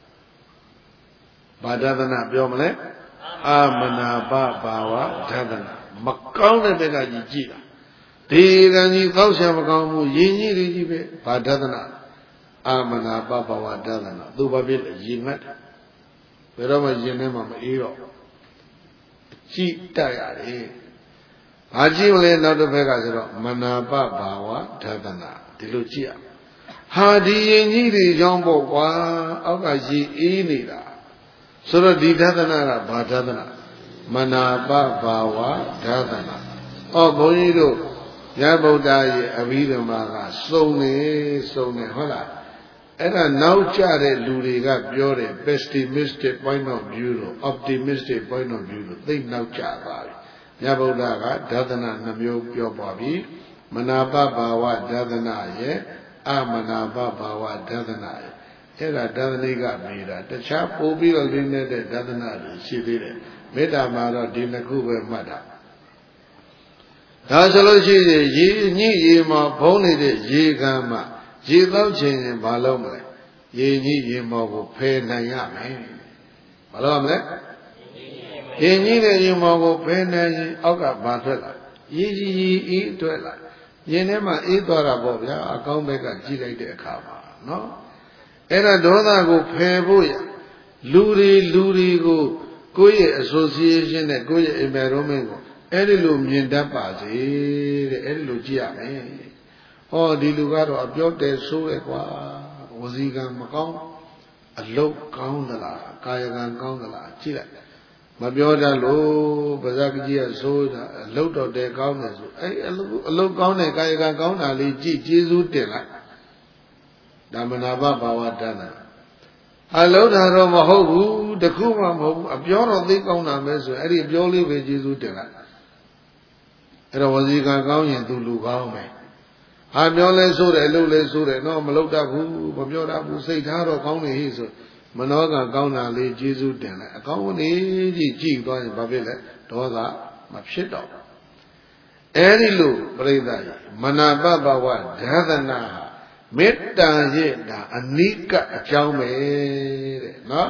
ဘာဒသနာပြောမလဲအမနာပဘာဝဒသနာမကောင်းတဲ့ဘက်ကကြီးကြည့်တာဒီကံကြီးကောက်ရှာမကောင်းဘူးယဉ်ကြီးတွေကြီးပဲဘာဒသနာအမနာပဘာဝဒသနာသူဘာဖြစ်လဲယဉ်ငတ်ဘယ်တော့မှယဉ်နေမှမအေးတော့ကြည့်တတ်ရတယ်ဘာကြည့်မလဲနောက်တစ်ဘက်ကဆိုတော့မနာပဘာဝဒသနာဒီလိုကြည့်ရဟာဒီယဉ်ကြီးတွေကြောင်းပေါ့ကွာအောက်ကရေအေးနေတာဆိုတော့ဒီဒသနာကဘာဒသနာမနာပဘာဝဒသနာဩဘုန်းကြီးတို့ရဗုဒ္ဓရဲ့အဘိဓမ္မာကစုံနေစုံနေဟုတ်လားအဲ့ဒါနောက်ကျတဲ့လူတွေကပြောတယ် pessimistic point of view လို့ optimistic point of view လို့သိနောက်ကျသွားပြီမြတ်ဗုဒ္ဓကဒါသနာနှမျိုးပြောပါပြီမနာပဘာဝဒါသနာရဲ့အမနာပဘာဝဒါသနာရဲ့အဲ့ဒါဒါသနိကမေးတာတခြားပို့ပြီးတော့လင်းနေတဲ့ဒါသနာတွေရှိသေးတယ်မေတ္တာမှာတော့ဒီနှစ်ခုပဲမှတ်တာဒါဆိုလို့ရှိရင်ရေညှိရေမော်ဖုံးနေတဲ့ရေကမ်းမှာရေသောခြင်းရင်ဘာလို့မလဲရေညှိရေမော်ကိုဖယ်နိုင်ရမယ်ဘာလို့မလဲရေညှိတဲ့ရေမော်ကိုဖယ်နိုင်ရင်အောက်ကဘာထွက်လာရေကြီးကြီးအေးထွက်လာရင်ထဲမှာအေးသွားတာပေါ့ဗျာအကောင်းဘက်ကကြည့်လိုက်တဲ့အခါမှာနော်အဲ့ဒါဒေါသကိုဖယ်ဖို့ရလူတွေလူတွေကိုကိုယ့်ရဲ့ association နဲ့ကိုယ့်ရဲ့ environment ကိုအဲ့ဒီလိုမြင်တတ်ပါစေတဲ့အဲ့ဒီလိုကြည့်ရမယ်ဟောဒီလူကတော့အပြောတယ်ဆိုးရဲ့ကွာဝစီကံမကောင်းအလုတ်ကောင်းသလားကာယကံကောင်းသလားကြည့်လိုက်မပြောတတ်လို့ပါဇက်ကကြီးကဆိုးတာအလုတ်တော်တယ်ကောင်းတယ်ဆိုအဲ့အလုတ်အလုတ်ကောင်းတဲ့ကာယကံကောင်းတာလေးကြည့်ကျေးဇူးတင်လိုက်ဓမ္မနာပဘာဝတဏ္ဍအလုံးတာတော့မဟုတ်ဘူးတခုမှမဟုတ်ဘူးအပြောတော့သိကောင်းတာပဲဆိုအဲ့ဒီအပြောလေးပဲကျေးဇူးတင်လိုက်အဲ့တော့ဝစီကံကောင်းရင်သူလူကောင်းမယ်ဟာပြောလဲဆိုတယ်အလုပ်လဲဆိုတယ်နော်မလုပ်တတ်ဘူးမပြောတတ်ဘူးစိတ်ထားတော့ကောင်းနေဟိဆိုမနောကကောင်းတာလေးကျေးဇူးတင်လိုက်အကောင်းနေကြီးကြည့်သွားရင်ဘာဖြစ်လဲဒေါသမဖြစ်တော့အဲ့ဒီလိုပြိဿကြီးမနာပဘဝဒါသနာမေတ္တာရဲ့ဒါအနိကအကြောင်းပဲတဲ့နော်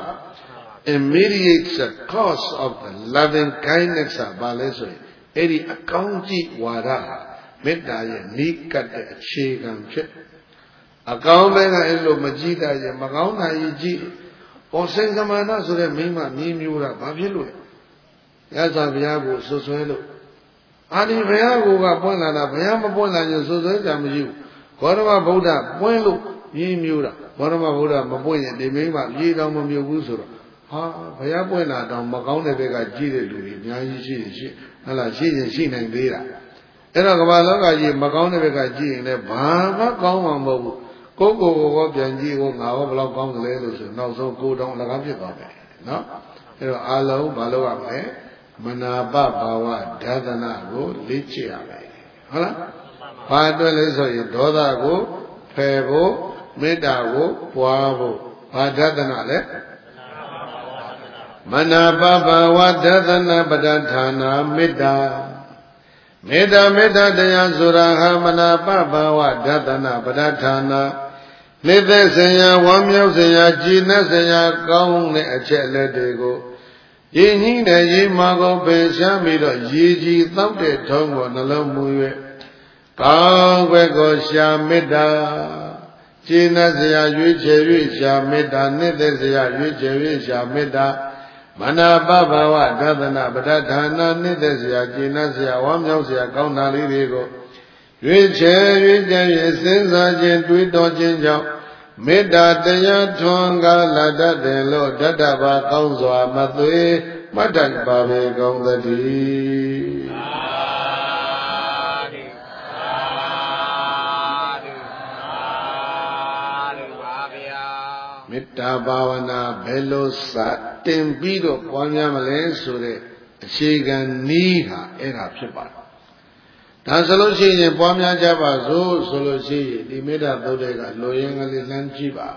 immediate cause of the loving kindness ဘာလဲဆိုရင်အဲ့ဒီအကောင်းကြီးဝါဒဟာမေတ္တာရဲ့နိကတဲ့အခြေခံဖြစ်အကောင်းပဲကအဲ့လိုမကြည့်တတ်ရင်မကောင်းတာကြီးကြည့်ပေါ်စိန်ကမာနဆိုတဲ့မိမမြင်းမျိုးတာဘာဖြစ်လို့လဲရသော်ဘုရားကိုဆွဆွဲလို့အာဒီဘုရားကိုကပွင့်လာတာဘုရားမပွင့်လာရင်ဆွဆွဲကြမရှိဘူးဘောဓမဗုဒ္ဓပွင့်လို့မြင်းမျိုးတာဘောဓမဗုဒ္ဓမပွင့်ရင်ဒီမိမပြေတော်မမြုပ်ဘူးဆိုတော့ဟာဘုရားပွင့်လာတော့မကောင်းတဲ့ဘက်ကကြည့်တဲ့လူတွေအများကြီးရှိရင်ရှိဟလာရှိရင်ရှိနိုင်သေးတာအဲ့တော့ကမ္ဘာလောကကြီးမကောင်းတဲ့ဘက်ကကြည့်ရင်လည်းဘာမှကောင်းမှာမဟုတ်ဘူးကိုယ်ကိုယ်ကိုပြန်ကြည့်ဟောငါဟောဘယ်လောက်ကောင်းသလဲလို့ဆိုနောက်ဆုံးကိုယ်တောင်အလကားဖြစ်သွားတယ်နော်အဲ့တော့အာလုံးမလုပ်ရမယ်မနာပဘာဝဒါသနာကိုလေ့ကျင့်ရမယ်ဟုတ်လားဘာအတွက်လဲဆိုရင်ဒေါသကိုဖယ်ဖို့မေတ္တာကိုပွားဖို့ဘာဒါသနာလဲမနာပဘာဝဒါသနာပဋ္ဌာနာမေတ္တာမေတ္တာမေတ္တာတရားဆိုတာဟာမနာပဘာဝဒါသနာပဋ္ဌာနာနှစ်သက်စင်ရဝမ်းမြောက်စင်ရကြည်နက်စင်ရကောင်းတဲ့အချက်လက်တွေကိုရည်ညှိတဲ့ရည်မာကိုပယ်ရှားပြီးတော့ရည်ကြည်သောက်တဲ့ထုံးကိုနှလုံးမူ၍ကောင်းဘက်ကိုရှာမေတ္တာကြည်နက်စရာရွေးချယ်၍ရှာမေတ္တာနှစ်သက်စရာရွေးချယ်၍ရှာမေတ္တာမနာပဘာဝဒါသနာပဋ္ဌာနာနှစ်သက်စရာကြည်နက်စရာဝမ်းမြောက်စရာကောင်းတာလေးတွေကိုရွေးချယ်ရွေးချယ်၍စဉ်းစားခြင်းတွေးတောခြင်းကြောင့်မေတ္တာတရားထွန်းကားလာတတ်တယ်လို့တတ္တဘာကောင်းစွာမသွေမှတ်တတ်ပါပေကောင်းသတည်းမေတ္တာဘာဝနာဘယ်လိုစတင်ပြီးတော့ပွားများမလဲဆိုတဲ့အခြေခံနည်းဟာအဲ့ဒါဖြစ်ပါတယ်ဒါဆိုလို့ရှိရင်ပွားများကြပါစို့ဆိုလို့ရှိရင်ဒီမေတ္တာသုတ်တဲ့ကလိုရင်းကလေးလှမ်းကြည့်ပါ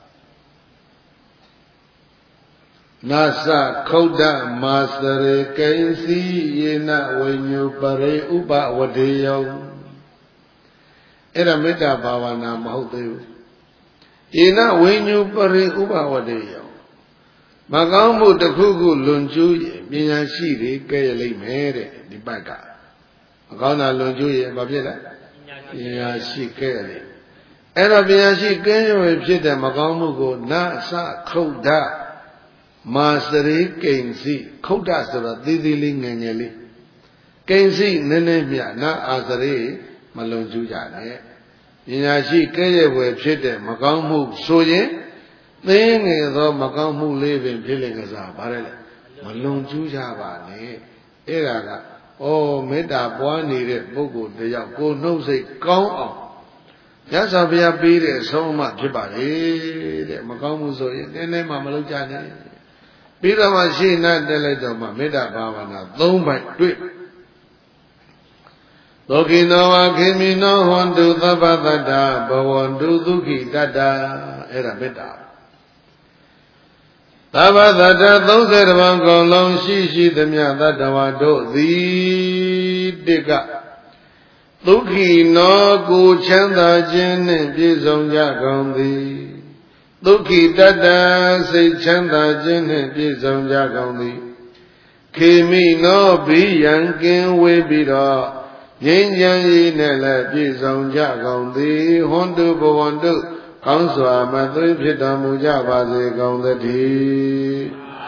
နာသခုဒ္ဓမာစရေကိဉ္စီယေနဝိညုပရိဥပဝဒေယောအဲ့ဒါမေတ္တာဘာဝနာမဟုတ်သေးဘူးယေနဝိညုပရိဥပဝဒေယောမကောင်းမှုတစ်ခုခုလွန်ကျူးရင်ပညာရှိတွေကဲ့ရလိမ့်မယ်တဲ့ဒီဘက်ကမကောင်းတာလွန်ကျူးရင်ဘာဖြစ်လဲပညာရှိကဲ့ရတယ်အဲ့တော့ပညာရှိကဲ့ရဖြစ်တဲ့မကောင်းမှုကိုနာသခုဒ္ဓမာစရိကိဉ္စီခုဒ္ဓဆိုတာသေးသေးလေးငယ်ငယ်လေးကိဉ္စီနည်းနည်းမြနာအာစရိမလွန်ကျူးကြနဲ့ပညာရှိကဲ့ရွယ်ဖြစ်တဲ့မကောင်းမှုဆိုရင်သိငယ်သောမကောင်းမှုလေးပင်ဖြစ်လင်ကစားဗါတယ်လေမလွန်ကျူးကြပါနဲ့အဲ့ဒါကဩမေတ္တာပွားနေတဲ့ပုဂ္ဂိုလ်တယောက်ကိုနှုတ်စိတ်ကောင်းအောင်ရသော်ဘုရားပေးတဲ့အဆုံးအမဖြစ်ပါလေတဲ့မကောင်းဘူးဆိုရင်နည်းနည်းမှမလုပ်ကြနဲ့ပြီးတော့မှရှေ့နာတက်လိုက်တော့မှမေတ္တာဘာဝနာသုံးပိုက်တွေ့သောကိနောဝခေမိနောဟွန်တုသဗ္ဗတတ္တဘဝန္တုဒုက္ခိတတ္တအဲ့ဒါမေတ္တာသဗ္ဗတတ္တသုံးဆယ်ပါးကုန်လုံးရှိရှိသမျှတတ္တဝါတို့သည်တိကဒုက္ခိနောကိုချမ်းသာခြင်းနှင့်ပြည့်စုံကြကုန်သည်ဒုက္ခိတတ္တစိတ်ချမ်းသာခြင်းနှင့်ပြည့်စုံကြကုန်သည်ခေမိနောဘိယံကင်းဝေးပြီးတော့ငြိမ်းချမ်းရေးနဲ့လည်းပြည့်စုံကြကုန်သည်ဟွန်တုဘဝန္တုကောင်းစွာမသွေးဖြစ်တော်မူကြပါစေကုန်သတည်း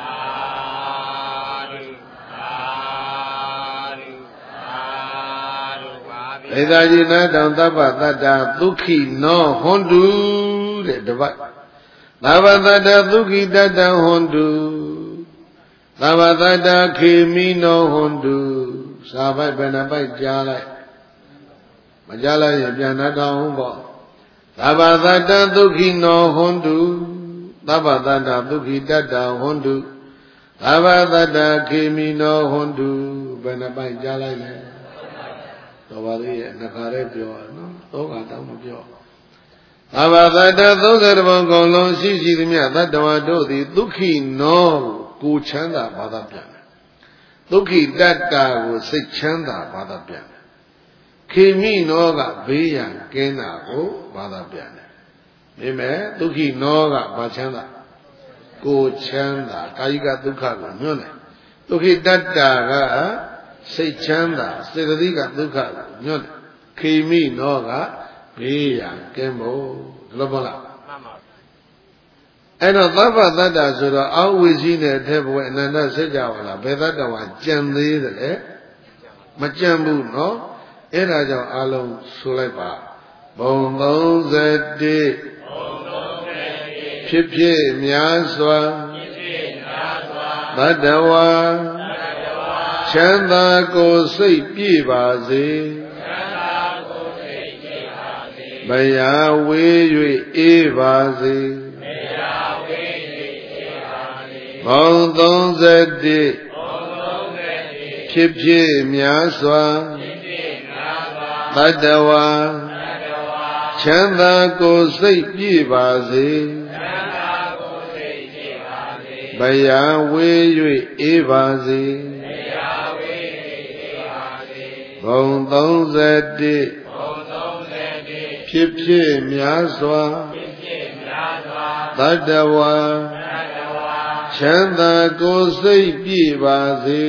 ဧသာကြီးနာတောင်သဗ္ဗတတ္တဒုက္ခိနောဟွန်တုတဲ့တပတ်သဗ္ဗတတ္တဒုက္ခိတတ္တဟွန်တုသဗ္ဗတတ္တခေမိနောဟွန်တုစာပိုက်ဘယ်နှပိုက်ကြားလိုက်မကြားလိုက်ရင်ပြန်နှထောင်ပေါ့သဗ္ဗတတ္တဒုက္ခိနောဟွန်တုသဗ္ဗတတ္တဒုက္ခိတတ္တဟွန်တုသဗ္ဗတတ္တခေမိနောဟွန်တုဘယ်နှပိုက်ကြားလိုက်လဲတော်ပါသေးရဲ့နှခါရဲပြောနော်သောကတောင်းမပြောသဗ္ဗတတ္တသုံးဆယ်ပါးကုန်လုံးရှိရှိသမျှတတ္တဝါတို့သည်ဒုက္ခိနောကိုချမ်းသာဘာသာပြန်တယ်ဒုက္ခိတတ္တကိုစိတ်ချမ်းသာဘာသာပြန်တယ်ခေမိနောကဘေးရန်ကင်းတာကိုဘာသာပြန်တယ်မိမဲ့ဒုက္ခိနောကဘာချမ်းသာကိုချမ်းသာကာယကဒုက္ခကိုညွှန်းတယ်ဒုက္ခိတတ္တကစိတ်ချမ်းသာစေတသိက်ကဒုက္ခကိုညွှန်းတယ်ခေမိနောကဘေးရန်ကင်းဖို့ဒီလိုပေါ့လားမှန်ပါအဲ့တော့သဗ္ဗတတ္တဆိုတော့အောက်ဝိရှိနဲ့အထက်ဘဝအနန္တစัจ java လားဘယ်တတ္တဝါကြံသေးတယ်လေမကြံဘူးနော်အဲ့ဒါကြောင့်အလုံးဆိုလိုက်ပါဘုံသုံးဆယ်တည်းဘုံသုံးဆယ်တည်းဖြစ်ဖြစ်များစွာဖြစ်ဖြစ်များစွာတတ္တဝါတတ္တဝါချမ်းသာကိုယ်စိတ်ပြည့်ပါစေချမ်းသာကိုယ်စိတ်ပြည့်ပါစေဘယာဝေး၍အေးပါစေဘယာဝေး၍အေးပါစေဘုံသုံးဆယ်တည်းဘုံသုံးဆယ်တည်းဖြစ်ဖြစ်များစွာတတ္တဝါချမ်းသာကိုယ်စိတ်ပြည့်ပါစေချမ်းသာကိုယ်စိတ်ပြည့်ပါစေဘယာဝေး၍အေးပါစေဘယာဝေး၍အေးပါစေဘုံသုံးဆယ်တည်းဘုံသုံးဆယ်တည်းဖြစ်ဖြစ်များစွာဖြစ်ဖြစ်များစွာတတ္တဝါတတ္တဝါချမ်းသာကိုယ်စိတ်ပြည့်ပါစေ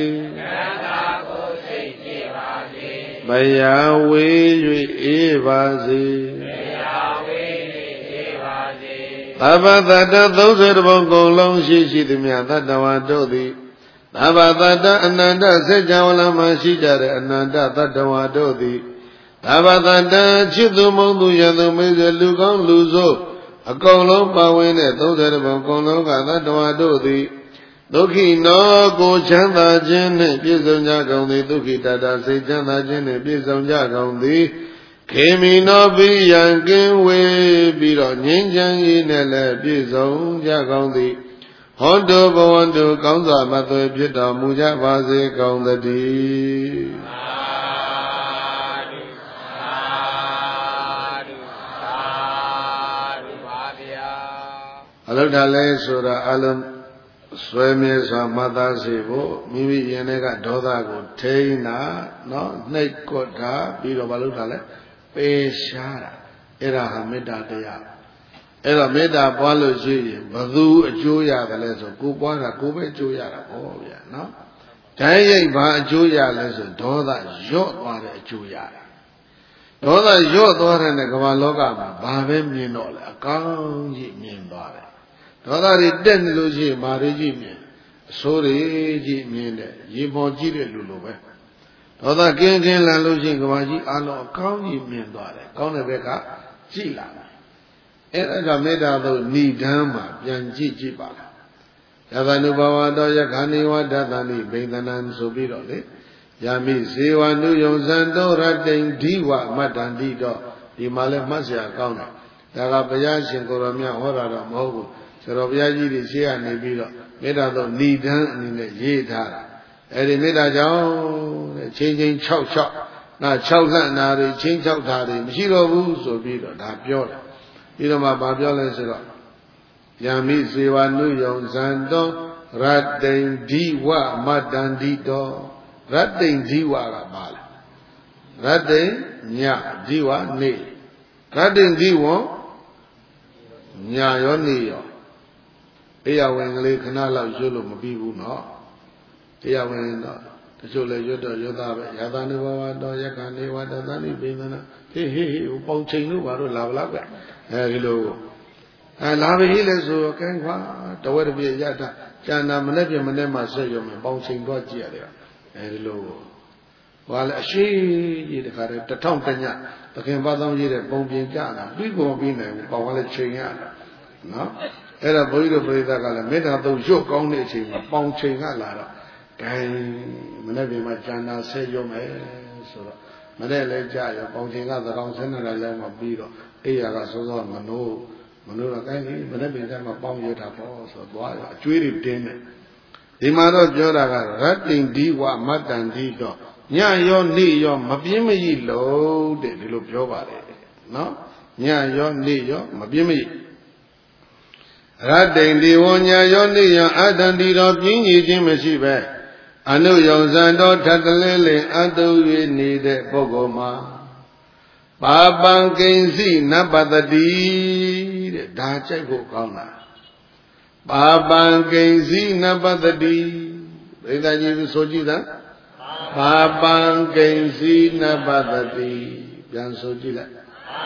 ဘယာဝေး၍အေးပါစေဘယာဝေး၍အေးပါစေသဗ္ဗတတ္တသုံးဆယ်ပါးကုန်လုံးရှိရှိသမျှတတ္တဝါတို့သည်သဗ္ဗတတ္တအနန္တစัจ java လာမှာရှိကြတဲ့အနန္တတတ္တဝါတို့သည်သဗ္ဗတတ္တချစ်သူမုန်းသူရသူမိတ်ဆွေလူကောင်းလူဆိုးအကုန်လုံးပါဝင်တဲ့သုံးဆယ်ပါးကုန်လုံးကတတ္တဝါတို့သည်ဒုက္ခိနောကိုချမ်းသာခြင်းနှင့်ပြည့်စုံကြကုန်သည်ဒုက္ခိတတ္တစိတ်ချမ်းသာခြင်းနှင့်ပြည့်စုံကြကုန်သည်ခေမိနောဘိယံကင်းဝေးပြီးတော့ငြိမ်းချမ်းရေးနဲ့လည်းပြည့်စုံကြကုန်သည်ဟောတုဘဝန္တုကောင်းစွာမသွေဖြစ်တော်မူကြပါစေကုန်သတည်းသာဓုသာဓုသာဓုပါဗျာအလုထာလဲဆိုတာအလုံးဆွဲမြဲစွာမှတ်သားစေဖို့မိမိရင်ထဲကဒေါသကိုထိန်းတာနော်နှိပ်ကွက်တာပြီးတော့မလုပ်တာလဲပေရှားတာအဲ့ဒါဟာမေတ္တာတရားအဲ့တော့မေတ္တာပွားလို့ရှိရင်ဘသူအကျိုးရတယ်လဲဆိုကိုပွားတာကိုပဲအကျိုးရတာပေါ့ဗျာနော်ဓာတ်ရိပ်ဘာအကျိုးရလဲဆိုဒေါသညော့သွားတဲ့အကျိုးရတယ်ဒေါသညော့သွားတဲ့ကမ္ဘာလောကမှာဘာပဲမြင်တော့လဲအကောင်းကြီးမြင်သွားတယ်ဒေါသတွေတက်နေလို့ရှိရင်မာရိကြီးမြင်အဆိုးတွေကြီးမြင်တယ်ရေပေါ်ကြီးတဲ့လူလိုပဲဒေါသကင်းကင်းလာလို့ရှိရင်ကဘာကြီးအလုံးအကောင်းကြီးမြင်သွားတယ်ကောင်းတဲ့ဘက်ကကြည်လာတယ်အဲ့ဒါကြောင့်မေတ္တာသို့ဏိဒန်းမှာပြန်ကြည့်ကြည့်ပါလားယသနုဘဝတောယခာနိဝဒသနိဘိသနံဆိုပြီးတော့လေယာမိဇေဝနုယုံဇံတောရတိန်ဓိဝမတ္တန္တိတော့ဒီမှာလည်းမှတ်စရာကောင်းတယ်ဒါကဘုရားရှင်ကိုရောမြတ်ဟောတာတော့မဟုတ်ဘူးဆိုတော့ဘုရားကြီးတွေရှေ့ကနေပြီးတော့မေတ္တာတော့ဏိဒန်းအနေနဲ့ရေးထားတာအဲ့ဒီမေတ္တာကြောင့်တဲ့ချင်းချင်း၆၆နာ၆လန့်နာတွေချင်း၆ဓာတွေမရှိတော့ဘူးဆိုပြီးတော့ဒါပြောတယ်ပြီးတော့မှဘာပြောလဲဆိုတော့ယံမိစေဝနုယုံဇန်တောရတ္တိန်ဒီဝမတ္တန္တိတောရတ္တိန်ဒီဝကပါလဲရတ္တိန်ညဒီဝနေရတ္တိန်ဒီဝညရောနေရောအေယဝင်ကလေးခဏလောက်ရွတ်လို့မပြီးဘူးနော်အေယဝင်တော့တချို့လည်းရွတ်တော့ရွတ်သားပဲယာသနုဘဝတော်ယက္ခဏေဝတသနိပိသနာဟေးဟေးဟေးပေါင်ချိန်လို့ဘာလို့လာဗလားဗျအဲဒီလိုအဲလာပြီလေဆိုကဲခွာတဝက်တစ်ပြည့်ရတာကျန်တာမနဲ့ပြမနဲ့မှဆက်ရုံနဲ့ပေါင်ချိန်တော့ကြည့်ရတယ်အဲဒီလိုဘာလဲအရှိကြီးတခါတည်းတစ်ထောင်တညသခင်ဘာသောကြီးတဲ့ပုံပြင်ကြတာပြီးကုန်ပြီးနိုင်ဘူးပေါင်ကလည်းချိန်ရတာနော်အဲ့ဒါဘုန်းကြီးတို့ပြိဿကလည်းမေတ္တာသုံးရွတ်ကောင်းတဲ့အချိန်မှာပေါင်ချိန်ကလာတော့ဂိုင်းမနေ့ကမှကျန်တာဆက်ရုံမယ်ဆိုတော့မနေ့လည်းကြာရောပေါင်ချိန်ကသကောင်ဆင်းနေတာလည်းမပြီးတော့အိယာကစောစောမနိုးမနိုးတော့ဂိုင်းကြီးမနေ့ကမှပေါင်ရွတ်တာပေါ့ဆိုတော့သွားရောအကျွေးတွေတင်းတယ်ဒီမှာတော့ပြောတာကရတ္တိန်ဒီဝမတ္တန်ဒီတော့ညရောနေ့ရောမပြင်းမရလို့တဲ့ဒီလိုပြောပါတယ်နော်ညရောနေ့ရောမပြင်းမရရတ္တိန်ဒီဝညာယောနိယအတ္တန္တိတော်ပြင်းရည်ခြင်းမရှိပဲအနုယုံဇံတော်ထထလဲလဲအတု၍နေတဲ့ပုဂ္ဂိုလ်မှာပါပံကိဉ္စီနပတတိတဲ့ဒါကြိုက်ဖို့ကောင်းတာပါပံကိဉ္စီနပတတိဘိဓာကြီးဆိုကြည့်တာပါပံကိဉ္စီနပတတိပြန်ဆိုကြည့်လိုက်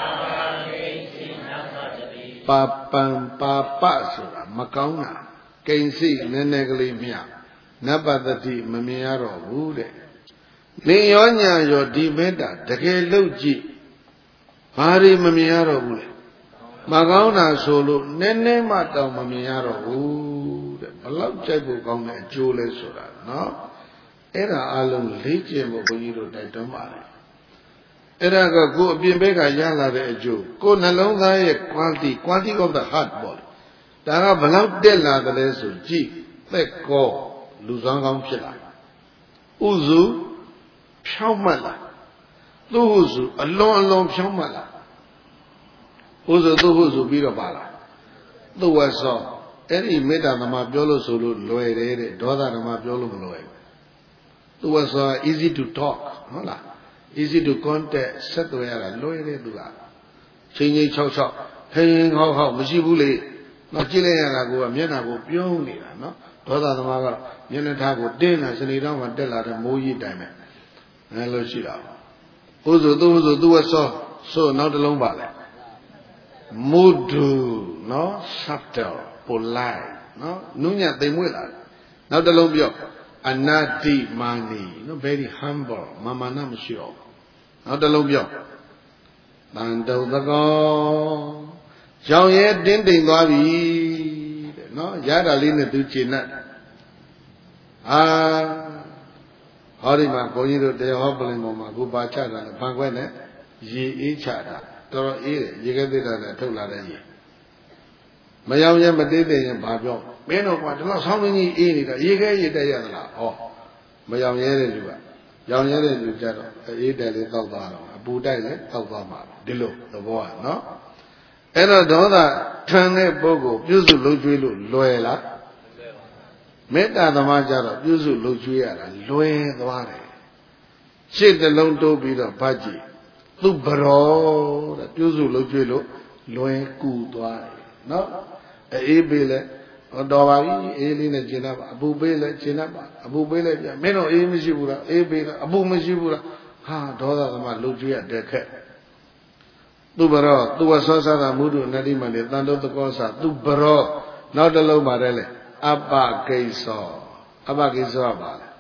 ပါပံပါပဆိုတာမကောင်းတာကိဉ္စီနည်းနည်းကလေးမြနပတတိမမြင်ရတော့ဘူးတဲ့နေရောညာရောဒီမေတ္တာတကယ်လို့ကြည့်ဘာတွေမမြင်ရတော့ဘူးလေမကောင်းတာဆိုလို့နည်းနည်းမှတောင်မမြင်ရတော့ဘူးတဲ့ဘလောက်ကြိုက်ဖို့ကောင်းတဲ့အကျိုးလဲဆိုတာနော်အဲ့ဒါအလုံးလေ့ကျင့်ဖို့ဘုန်းကြီးတို့တိုက်တွန်းပါတယ်အဲ့ဒါကကိုယ်အပြင်ဘက်ကရလာတဲ့အကျိုးကိုယ်နှလုံးသားရဲ့ quality quality of the heart ပေါ့ဒါကဘလောက်တက်လာတယ်လဲဆိုကြည့်သက်ကောလူစွမ်းကောင်းဖြစ်လာဥစုဖြောင်းမှတ်လာသူ့ဟုစုအလွန်အလွန်ဖြောင်းမှတ်လာဥစုသူ့ဟုစုပြီးတော့ပါလာသူ့ဝတ်စောအဲ့ဒီမေတ္တာဓမ္မပြောလို့ဆိုလို့လွယ်တယ်တဲ့ဒေါသဓမ္မပြောလို့မလွယ်ဘူးသူ့ဝတ်စော easy to talk ဟုတ်လားeasy to contact ဆက်သွယ်ရတာလွယ်တယ်သူကချင်းချင်း၆၆ဟင်းဟောက်ဟောက်မရှိဘူးလေတော့ကြည့်လိုက်ရတာကမျက်နှာကိုပြုံးနေတာနော်ဒေါသသမားကမျက်နှာထားကိုတင်းလာစနေတော့မှတက်လာတဲ့မိုးကြီးတိုင်ပဲအဲလိုရှိတာဥစုသူဥစုသူဝဆောဆိုနောက်တစ်လုံးပါလေမုဒုနော် subtle polite နော်နုညံ့သိမ်မွေ့လာနောက်တစ်လုံးပြောအနတ္တိမာနီနော် very humble မာမာနမရှိတော့နောက်တစ်လုံးပြောတန်တုံသကောရောင်ရဲတင်းတိမ်သွားပြီတဲ့နော်ရတာလေးနဲ့သူခြေနဲ့အာဟောဒီမှာဘုန်းကြီးတို့တရားဟောပလင်ပေါ်မှာခုပါချတာနဲ့ဖန်ခွဲနဲ့ရေအေးချတာတော်တော်အေးတယ်ရေခဲသေးတာနဲ့ထုတ်လာတဲ့ရေမယောင်ရဲမသေးသေးရင်ဘာပြောမင်းတို့ကဒီလောက်ဆောင်းကြီးအေးနေတာရေခဲရေတက်ရသလားဟောမယောင်ရဲတဲ့လူကရောင်ရဲတဲ့လူကြတော့အေးတယ်လေးတောက်သွားတော့အပူတိုက်လည်းတောက်သွားမှာဒီလိုသဘောကနော်အဲ့တော့ဒေါသထန်တဲ့ပုဂ္ဂိုလ်ပြုစုလုပ်ကျွေးလို့လွယ်လားမေတ္တာသမားကြတော့ပြုစုလုပ်ကျွေးရတာလွယ်သွားတယ်ရှစ်တလုံးတိုးပြီးတော့ဗတ်ကြည့်သူဘရောတဲ့ပြုစုလုပ်ကျွေးလို့လွယ်ကူသွားတယ်နော်အေးပေးလဲတော်ပါပြီအေးလေးနဲ့ကျင်တတ်ပါအပူပေးလဲကျင်တတ်ပါအပူပေးလဲပြမင်းတို့အေးမရှိဘူးလားအေးပေးလားအပူမရှိဘူးလားဟာဒေါသသမားလုပ်ကျွေးရတဲ့ခက်သူဘရောသူဝဆောသတာမုဒုနတိမန္တေတန်တုတကောသသူဘရောနောက်တစ်လုံးပါတယ်လေအပကိသောအပကိသောပါလေ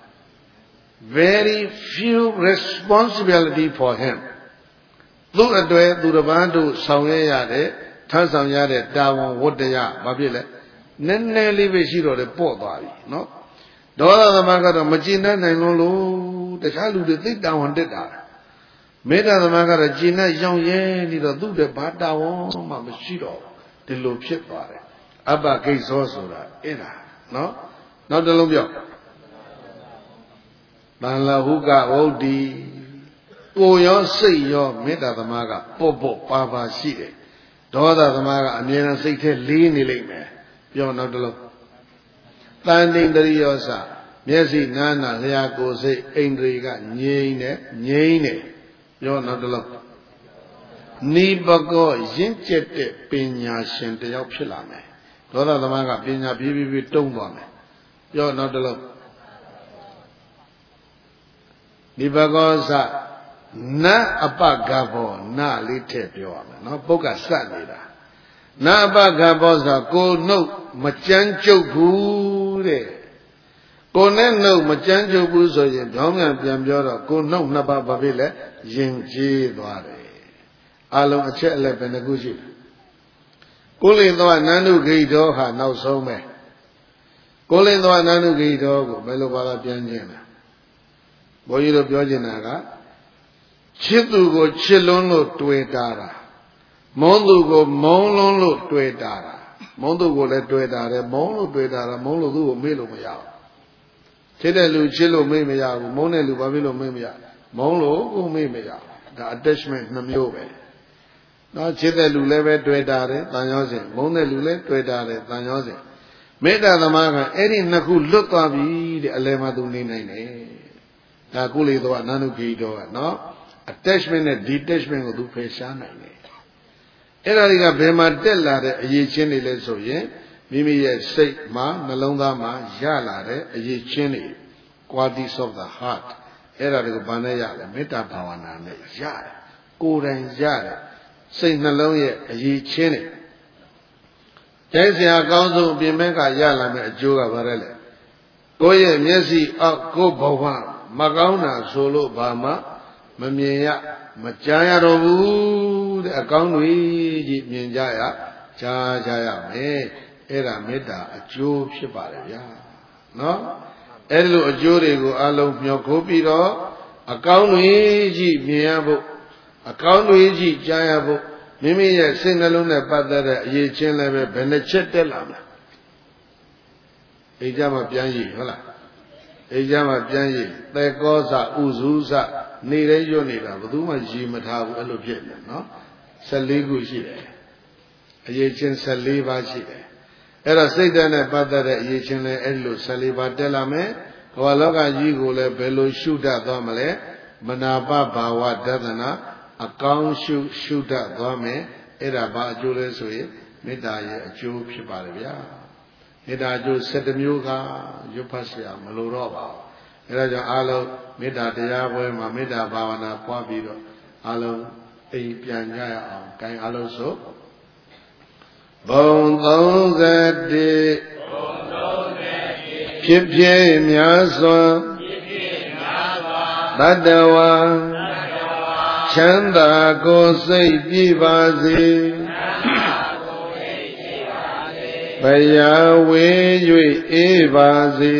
very few responsibility for him သူ့အတွက်သူတစ်ပါးတို့ဆောင်ရွက်ရတဲ့ထမ်းဆောင်ရတဲ့တာဝန်ဝတ္တရားဘာဖြစ်လဲနည်းနည်းလေးပဲရှိတော့တယ်ပေါ့သွားပြီနော်ဒေါသသမားကတော့မကျင်တတ်နိုင်လို့လို့တခြားလူတွေသိတာဝန်တက်တာမမေတ္တာသမားကတော့ကျင့်နဲ့ရောင်ရဲနေတော့သူ့တဲ့ဘာတာဝန်မှမရှိတော့ဒီလိုဖြစ်သွားတယ်အပ္ပကိစ္စောဆိုတာအဲ့ဒါနော်နောက်တစ်လုံးပြောတန်လဟုကဝုဒ္ဓီကိုရောစိတ်ရောမေတ္တာသမားကပေါ့ပေါ့ပါပါရှိတယ်ဒေါသသမားကအမြဲတမ်းစိတ်ထဲလေးနေလိမ့်မယ်ပြောနောက်တစ်လုံးတန်တိန်တရိယောစမျက်စိနားနာလျှာကိုယ်စိတ်အိန္ဒြေကငြိမ့်နေငြိမ့်နေပြောနောက်တစ်လုံးနိပကောရင့်ကျက်တဲ့ပညာရှင်တယောက်ဖြစ်လာမယ်ဒေါသသမားကပညာပြေးပြေးပြေးတုံးသွားမယ်ပြောနောက်တစ်လုံးနိပကောစနအပကဘောနလေးထည့်ပြောရမယ်နော်ပုဂ္ဂစက်နေတာနအပကဘောဆိုကိုနှုတ်မကြမ်းကြုတ်ဘူးတဲ့ကိုနဲ့နှုတ်မကြမ်းကြုတ်ဘူးဆိုရင်ကြောင်းပြန်ပြန်ပြောတော့ကိုနှုတ်နှစ်ပါးဘာဖြစ်လဲယဉ်ကျေးသွားတယ်အလုံးအချက်အလက်ပဲတစ်ခုရှိတယ်ကိုလင်သောနန္ဒုဂိတောဟာနောက်ဆုံးပဲကိုလင်သောနန္ဒုဂိတောကိုဘယ်လိုပါလဲပြန်ကျင်လဲဘုန်းကြီးတို့ပြောချင်တာကချစ်သူကိုချစ်လွန်းလို့တွေ့တာတာမုန်းသူကိုမုန်းလွန်းလို့တွေ့တာတာမုန်းသူကိုလည်းတွေ့တာတယ်မုန်းလို့တွေ့တာတာမုန်းလို့သူ့ကိုမေ့လို့မရဘူးချစ်တဲ့လူချစ်လို့မေ့မရဘူးမုန်းတဲ့လူဘာဖြစ်လို့မေ့မရမုန်းလို့ကိုမေ့မရဒါ attachment နှမျိုးပဲနော်ချစ်တဲ့လူလည်းပဲတွေ့တာတယ်တန်ရောစဉ်မုန်းတဲ့လူလည်းတွေ့တာတယ်တန်ရောစဉ်မေတ္တာသမားကအဲ့ဒီနှစ်ခုလွတ်သွားပြီတဲ့အလယ်မှာသူနေနိုင်တယ်ဒါကုလေသောအနန္တုဂိတောကနော်attachment နဲ့ detachment ကိုသူဖယ်ရှားနိုင်တယ်အဲ့ဒါတွေကဘယ်မှာတက်လာတဲ့အရေးချင်းတွေလဲဆိုရင်မိမိရဲ့စိတ်မှာနှလုံးသားမှာရလာတဲ့အရေးချင်းတွေ qualities of the heart အဲ့ဒါတွေကိုဘာနဲ့ရလဲမေတ္တာဘာဝနာနဲ့ရတယ်ကိုယ်တိုင်ရတယ်စိတ်နှလုံးရဲ့အရေးချင်းတွေကျဲစရာအကောင်းဆုံးအပြင်ဘက်ကရလာမယ့်အကျိုးကဘာလဲလဲကိုယ့်ရဲ့မျက်စိအောက်ကိုယ်ဘဝမကောင်းတာဆိုလို့ဘာမှမမြင်ရမကြားရတော့ဘူးတဲ့အကောင်းတွေကြီးမြင်ကြရကြားကြရမယ်အဲ့ဒါမေတ္တာအကျိုးဖြစ်ပါတယ်ဗျာနော်အဲ့ဒီလိုအကျိုးတွေကိုအလုံးမျှော်ခိုးပြီးတော့အကောင်းတွေကြီးမြင်ရဖို့အကောင်းတွေကြီးကြားရဖို့မိမိရဲ့စိတ်နှလုံးနဲ့ပတ်သက်တဲ့အရေးချင်းလည်းပဲဘယ်နှချက်တက်လာမလဲအိမ်ကြမှာပြန်ရည်ဟုတ်လားအိမ်ကြမှာပြန်ရည်သေကောစဥစုစနေရဲရွတ်နေတာဘယ်သူမှရေမထားဘူးအဲ့လိုဖြစ်နေနော်ဆယ်လေးခုရှိတယ်အရေးချင်းဆယ်လေးပါးရှိတယ်အဲ့တော့စိတ်ဓာတ်နဲ့ပတ်သက်တဲ့အရေးချင်းလည်းအဲ့လိုဆယ်လေးပါးတက်လာမယ်ဘဝလောကကြီးကိုလည်းဘယ်လိုရှုတတ်သွားမလဲမနာပဘာဝဒသနာအကောင်းရှုရှုတတ်သွားမယ်အဲ့ဒါဘာအကျိုးလဲဆိုရင်မေတ္တာရဲ့အကျိုးဖြစ်ပါတယ်ဗျာမေတ္တာအကျိုး၁၁မျိုးကရွတ်ဖတ်เสียမလိုတော့ပါဘူးအဲဒါကြောင့်အားလုံးမေတ္တာတရားပွဲမှာမေတ္တာဘာဝနာပွားပြီးတော့အားလုံးအိမ်ပြန်ကြရအောင်။ကိုင်အားလုံးဆိုဘုံသုံးဆယ်တဖြစ်ဖြစ်များစွာတတ္တဝါချမ်းသာကိုယ်စိတ်ပြည့်ပါစေဘယာဝေ၍အေးပါစေ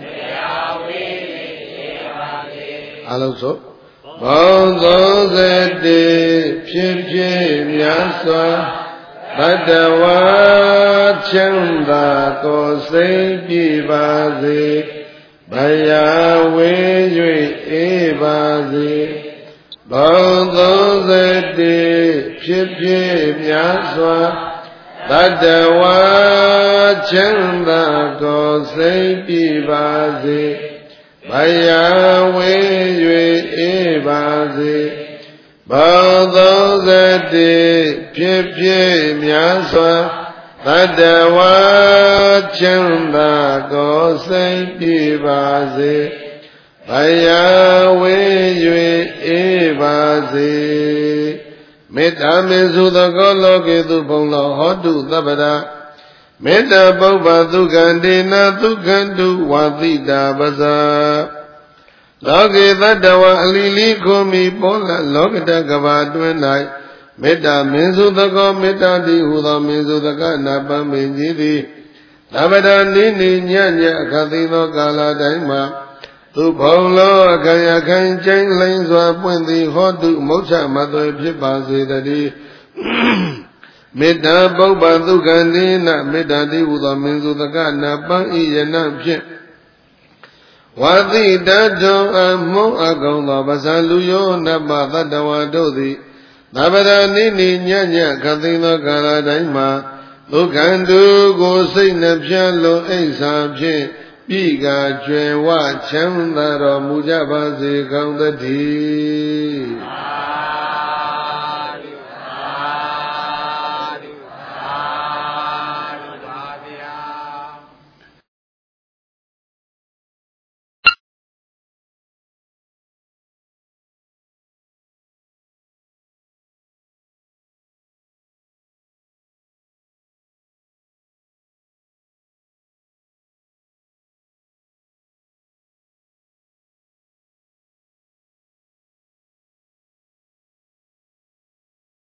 အလုံးစုံဘုံသုံးဆယ်တဖြစ်ဖြစ်များစွာတတ္တဝါချမ်းသာကိုယ်စိတ်ပြည့်ပါစေဘယာဝေ၍အေးပါစေဘုံသုံးဆယ်တဖြစ်ဖြစ်များစွာတတ္တဝါချမ်းသာကိုယ်စိတ်ပြည့်ပါစေဘယာဝေ၍အေးပါစေဘောသုံးဆယ်တဖြစ်ဖြစ်များစွာတတ္တဝါချမ်းသာကိုယ်စိတ်ပြည့်ပါစေဘယာဝေ၍အေးပါစေမေတ္တာမေစုသကောလောကေတုဘုံလောဟောတုသဗ္ဗရာမေတ္တာပုဗ္ဗဒုက္ခတေနဒုက္ခတုဝါတိတာပဇာလောကေတတ္တဝါအလီလီခုမိပေါ်လာလောကတကဘာတွင်၌မေတ္တာမင်းစုသကောမေတ္တာတိဟူသောမင်းစုသကနာပမင်းကြီးသည်သဗ္ဗရာနိနိညညအခသိသောကာလတိုင်းမှာသူဘုံလောအခါရခိုင်ကျင်းလိမ့်စွာပွင့်သည်ဟောတုမုတ်ချမသွေဖြစ်ပါစေတည်းမေတ္တာပုပ္ပသုခန္တိနမေတ္တာတိဟူသောမင်းစုတကနာပန်းဤယနဖြင့်ဝါတိတတောအမုံအကောင်သောပဇာလူယောနမသတ္တဝါတို့သည်သဗ္ဗရာနိနိညညခသိသောကာလတိုင်းမှာဒုက္ခတုကိုစိတ်နှပြလုံးအိဆာဖြင့်ပြီးကကျွယ်ဝချမ်းသာတော်မူကြပါစေကောင်းသတည်း